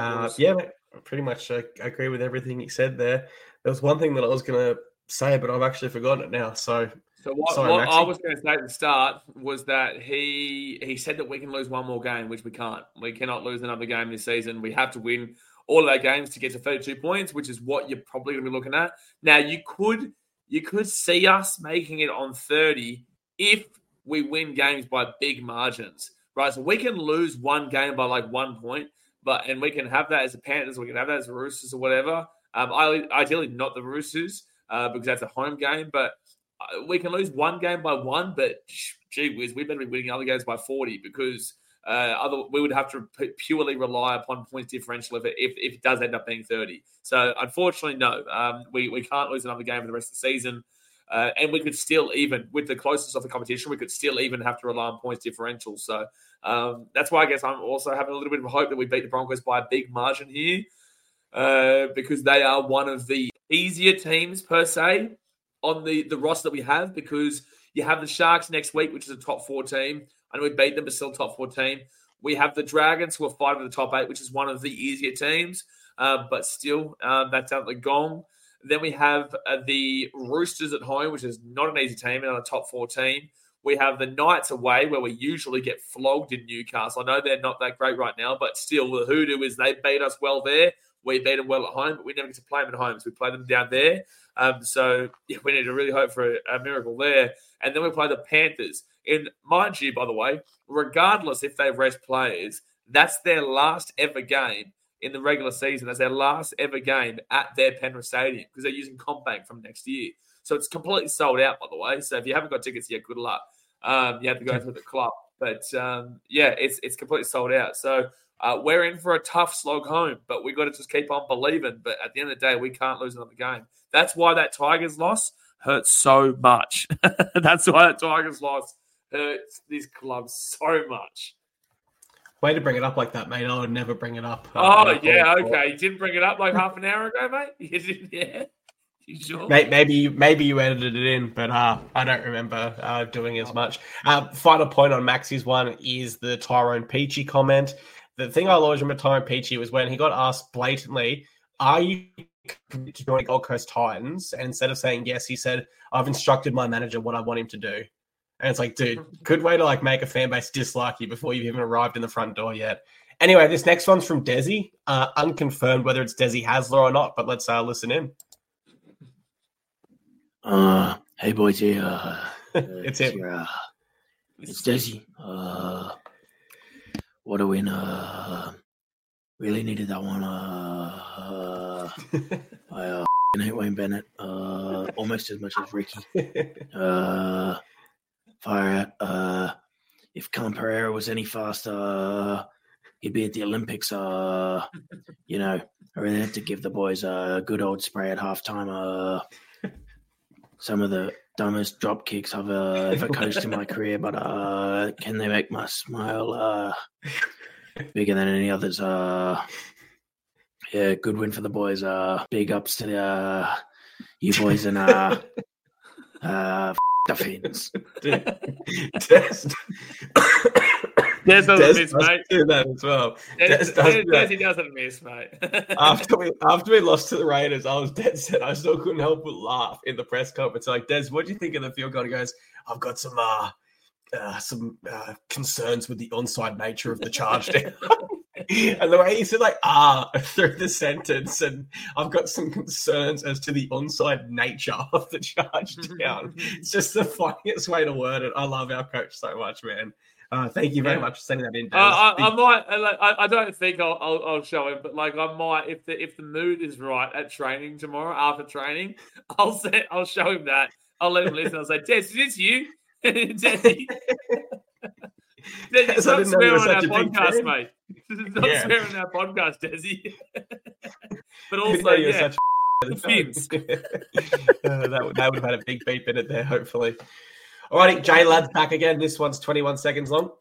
Speaker 2: I pretty much agree with everything you said there. There was one thing that I was going to say, but I've actually forgotten it now. So
Speaker 1: what I was going to say at the start was that he said that we can lose one more game, which we can't. We cannot lose another game this season. We have to win all of our games to get to 32 points, which is what you're probably going to be looking at. Now, you could see us making it on 30 if we win games by big margins, right? So we can lose one game by like 1 point, and we can have that as the Panthers, we can have that as the Roosters or whatever. Ideally, not the Roosters because that's a home game, but we can lose one game by 1, but gee whiz, we better be winning other games by 40 because we would have to purely rely upon points differential if it does end up being 30. So unfortunately, no, we can't lose another game for the rest of the season. And we could still, even with the closest of the competition, we could still even have to rely on points differential. So that's why I guess I'm also having a little bit of hope that we beat the Broncos by a big margin here because they are one of the easier teams per se on the roster that we have because you have the Sharks next week, which is a top 4 team. I know we beat them, but still top 4 team. We have the Dragons, who are fighting for the top 8, which is one of the easier teams, but still, that's out the gong. Then we have the Roosters at home, which is not an easy team, and a top 4 team. We have the Knights away, where we usually get flogged in Newcastle. I know they're not that great right now, but still, the hoodoo is they beat us well there. We beat them well at home, but we never get to play them at home, so we play them down there. We need to really hope for a miracle there. And then we play the Panthers. And mind you, by the way, regardless if they rest players, that's their last ever game in the regular season. That's their last ever game at their Penrith Stadium because they're using CompBank from next year. So it's completely sold out, by the way. So if you haven't got tickets yet, good luck. You have to go through the club. But, it's completely sold out. So we're in for a tough slog home, but we got to just keep on believing. But at the end of the day, we can't lose another game. That's why that Tigers loss hurts so much. That's why that Tigers loss hurts this club so much.
Speaker 2: Way to bring it up like that, mate. I would never bring it up.
Speaker 1: Okay. You didn't bring it up like half an hour ago, mate? You didn't, yeah? You sure?
Speaker 2: Maybe you edited it in, but I don't remember doing as much. Final point on Maxi's one is the Tyrone Peachey comment. The thing I always remember Tyrone Peachey was when he got asked blatantly, are you to join Gold Coast Titans? And instead of saying yes, he said, I've instructed my manager what I want him to do. And it's like, dude, good way to make a fan base dislike you before you've even arrived in the front door yet. Anyway, this next one's from Desi. Unconfirmed whether it's Desi Hasler or not, but let's listen in.
Speaker 4: Hey boys, yeah.
Speaker 2: It's it.
Speaker 4: It's Desi. What a win. Really needed that one. I hate Wayne Bennett almost as much as Ricky. Fire out. If Callum Pereira was any faster, he'd be at the Olympics. I really had to give the boys a good old spray at halftime. Some of the dumbest drop kicks I've ever coached in my career, but can they make my smile bigger than any others? Good win for the boys. Big ups to you boys and the Fins.
Speaker 1: Des doesn't miss, mate.
Speaker 2: Do that as well.
Speaker 1: Des doesn't miss, mate.
Speaker 2: after we lost to the Raiders, I was dead set. I still couldn't help but laugh in the press conference. Like, Des, what do you think of the field goal? He goes, I've got some concerns with the onside nature of the charge down. And the way he said through the sentence, and I've got some concerns as to the onside nature of the charge down. It's just the funniest way to word it. I love our coach so much, man. Thank you very much for sending that in.
Speaker 1: I might. I don't think I'll show him, but like I might if the mood is right at training tomorrow after training, I'll show him that. I'll let him listen. I'll say, Des, is this you? Desi. Stop swearing on our podcast, mate. Stop swearing on our podcast, Desi. But also, yeah, the fins.
Speaker 2: That would have had a big beep in it there, hopefully. Alrighty, Jay Ladd's back again. This one's 21 seconds long.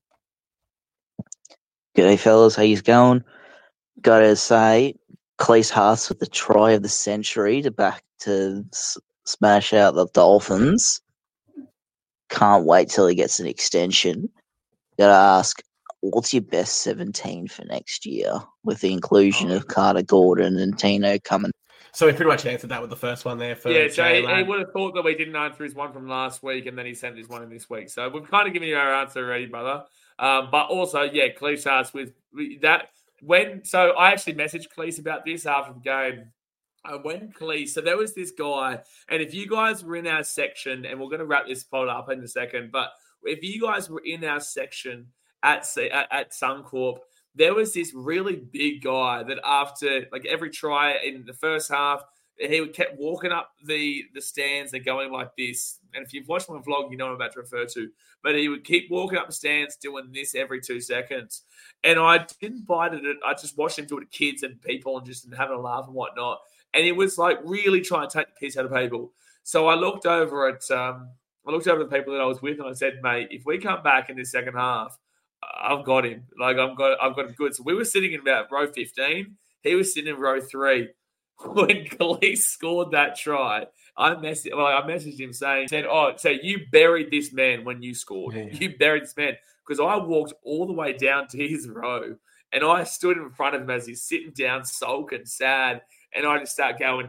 Speaker 3: G'day, fellas. How you going? Gotta say, Cleese Haas with the try of the century to smash out the Dolphins. Can't wait till he gets an extension. Gotta ask, what's your best 17 for next year with the inclusion of Carter Gordon and Tino coming?
Speaker 2: So we pretty much answered that with the first one there.
Speaker 1: So he would have thought that we didn't answer his one from last week, and then he sent his one in this week. So we've kind of given you our answer already, brother. But also, Cleese asked with that so I actually messaged Cleese about this after the game. When Cleese, so there was this guy, and if you guys were in our section, and we're going to wrap this pod up in a second, but if you guys were in our section at Suncorp, there was this really big guy that after like every try in the first half, he kept walking up the stands and going like this. And if you've watched my vlog, you know what I'm about to refer to. But he would keep walking up the stands doing this every 2 seconds. And I didn't bite at it. I just watched him do it to kids and people and just having a laugh and whatnot. And he was like really trying to take the piss out of people. So I looked over at the people that I was with and I said, mate, if we come back in this second half, I've got him. Like I've got him good. So we were sitting in about row 15. He was sitting in row 3. When Cleese scored that try, I messaged him saying, "Oh, so you buried this man when you scored. Yeah. You buried this man." Because I walked all the way down to his row and I stood in front of him as he's sitting down, sulking, sad, and I just start going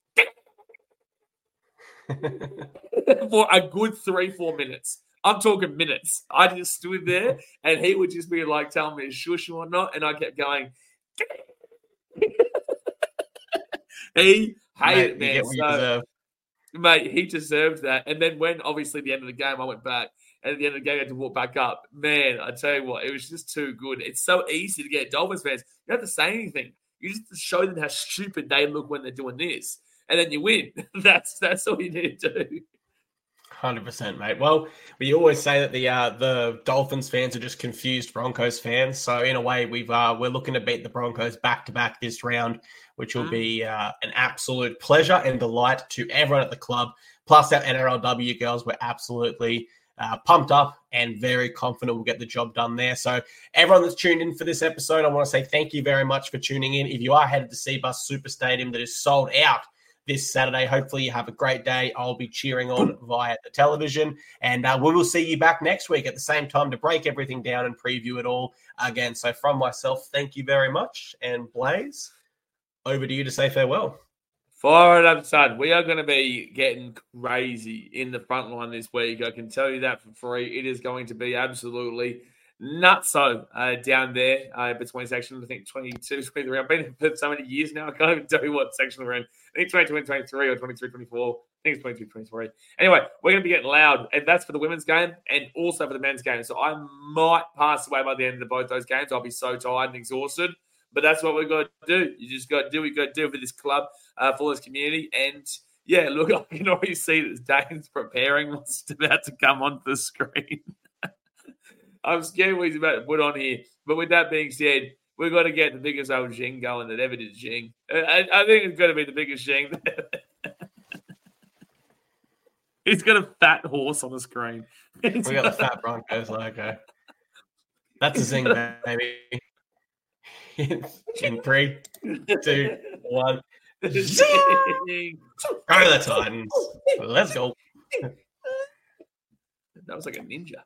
Speaker 1: for a good 3-4 minutes. I'm talking minutes. I just stood there and he would just be like telling me to shush or not, and I kept going. He hated it, man. Mate, he deserved that. And then when, obviously, the end of the game, I went back. And at the end of the game, I had to walk back up. Man, I tell you what, it was just too good. It's so easy to get Dolphins fans. You don't have to say anything. You just show them how stupid they look when they're doing this. And then you win. That's all you need to do.
Speaker 2: 100%, mate. Well, we always say that the Dolphins fans are just confused Broncos fans. So in a way, we're looking to beat the Broncos back-to-back this round, which will be an absolute pleasure and delight to everyone at the club. Plus, our NRLW girls were absolutely pumped up and very confident we'll get the job done there. So everyone that's tuned in for this episode, I want to say thank you very much for tuning in. If you are headed to Cbus Super Stadium that is sold out this Saturday, hopefully you have a great day. I'll be cheering on via the television, and we will see you back next week at the same time to break everything down and preview it all again. So from myself, thank you very much. And Blaze, over to you to say farewell.
Speaker 1: Fire it up, son. We are going to be getting crazy in the front line this week. I can tell you that for free. It is going to be absolutely nutso down there between sections. I think 22, 23. I've been here for so many years now. I can't even tell you what section we're in. I think 22, 23 or 23, 24. I think it's 22, 23. Anyway, we're going to be getting loud, and that's for the women's game and also for the men's game. So I might pass away by the end of both those games. I'll be so tired and exhausted. But that's what we've got to do. You just got to do what you got to do for this club, for this community. And, yeah, look, I can already see that Dane's preparing what's about to come onto the screen. I'm scared what he's about to put on here. But with that being said, we've got to get the biggest old Jing going that ever did Jing. I think it's going to be the biggest Jing. He's got a fat horse on the screen.
Speaker 2: We got the fat Broncos logo. That's a zing, baby. In 3, 2, 1. Go to the Titans. Let's go.
Speaker 1: That was like a ninja.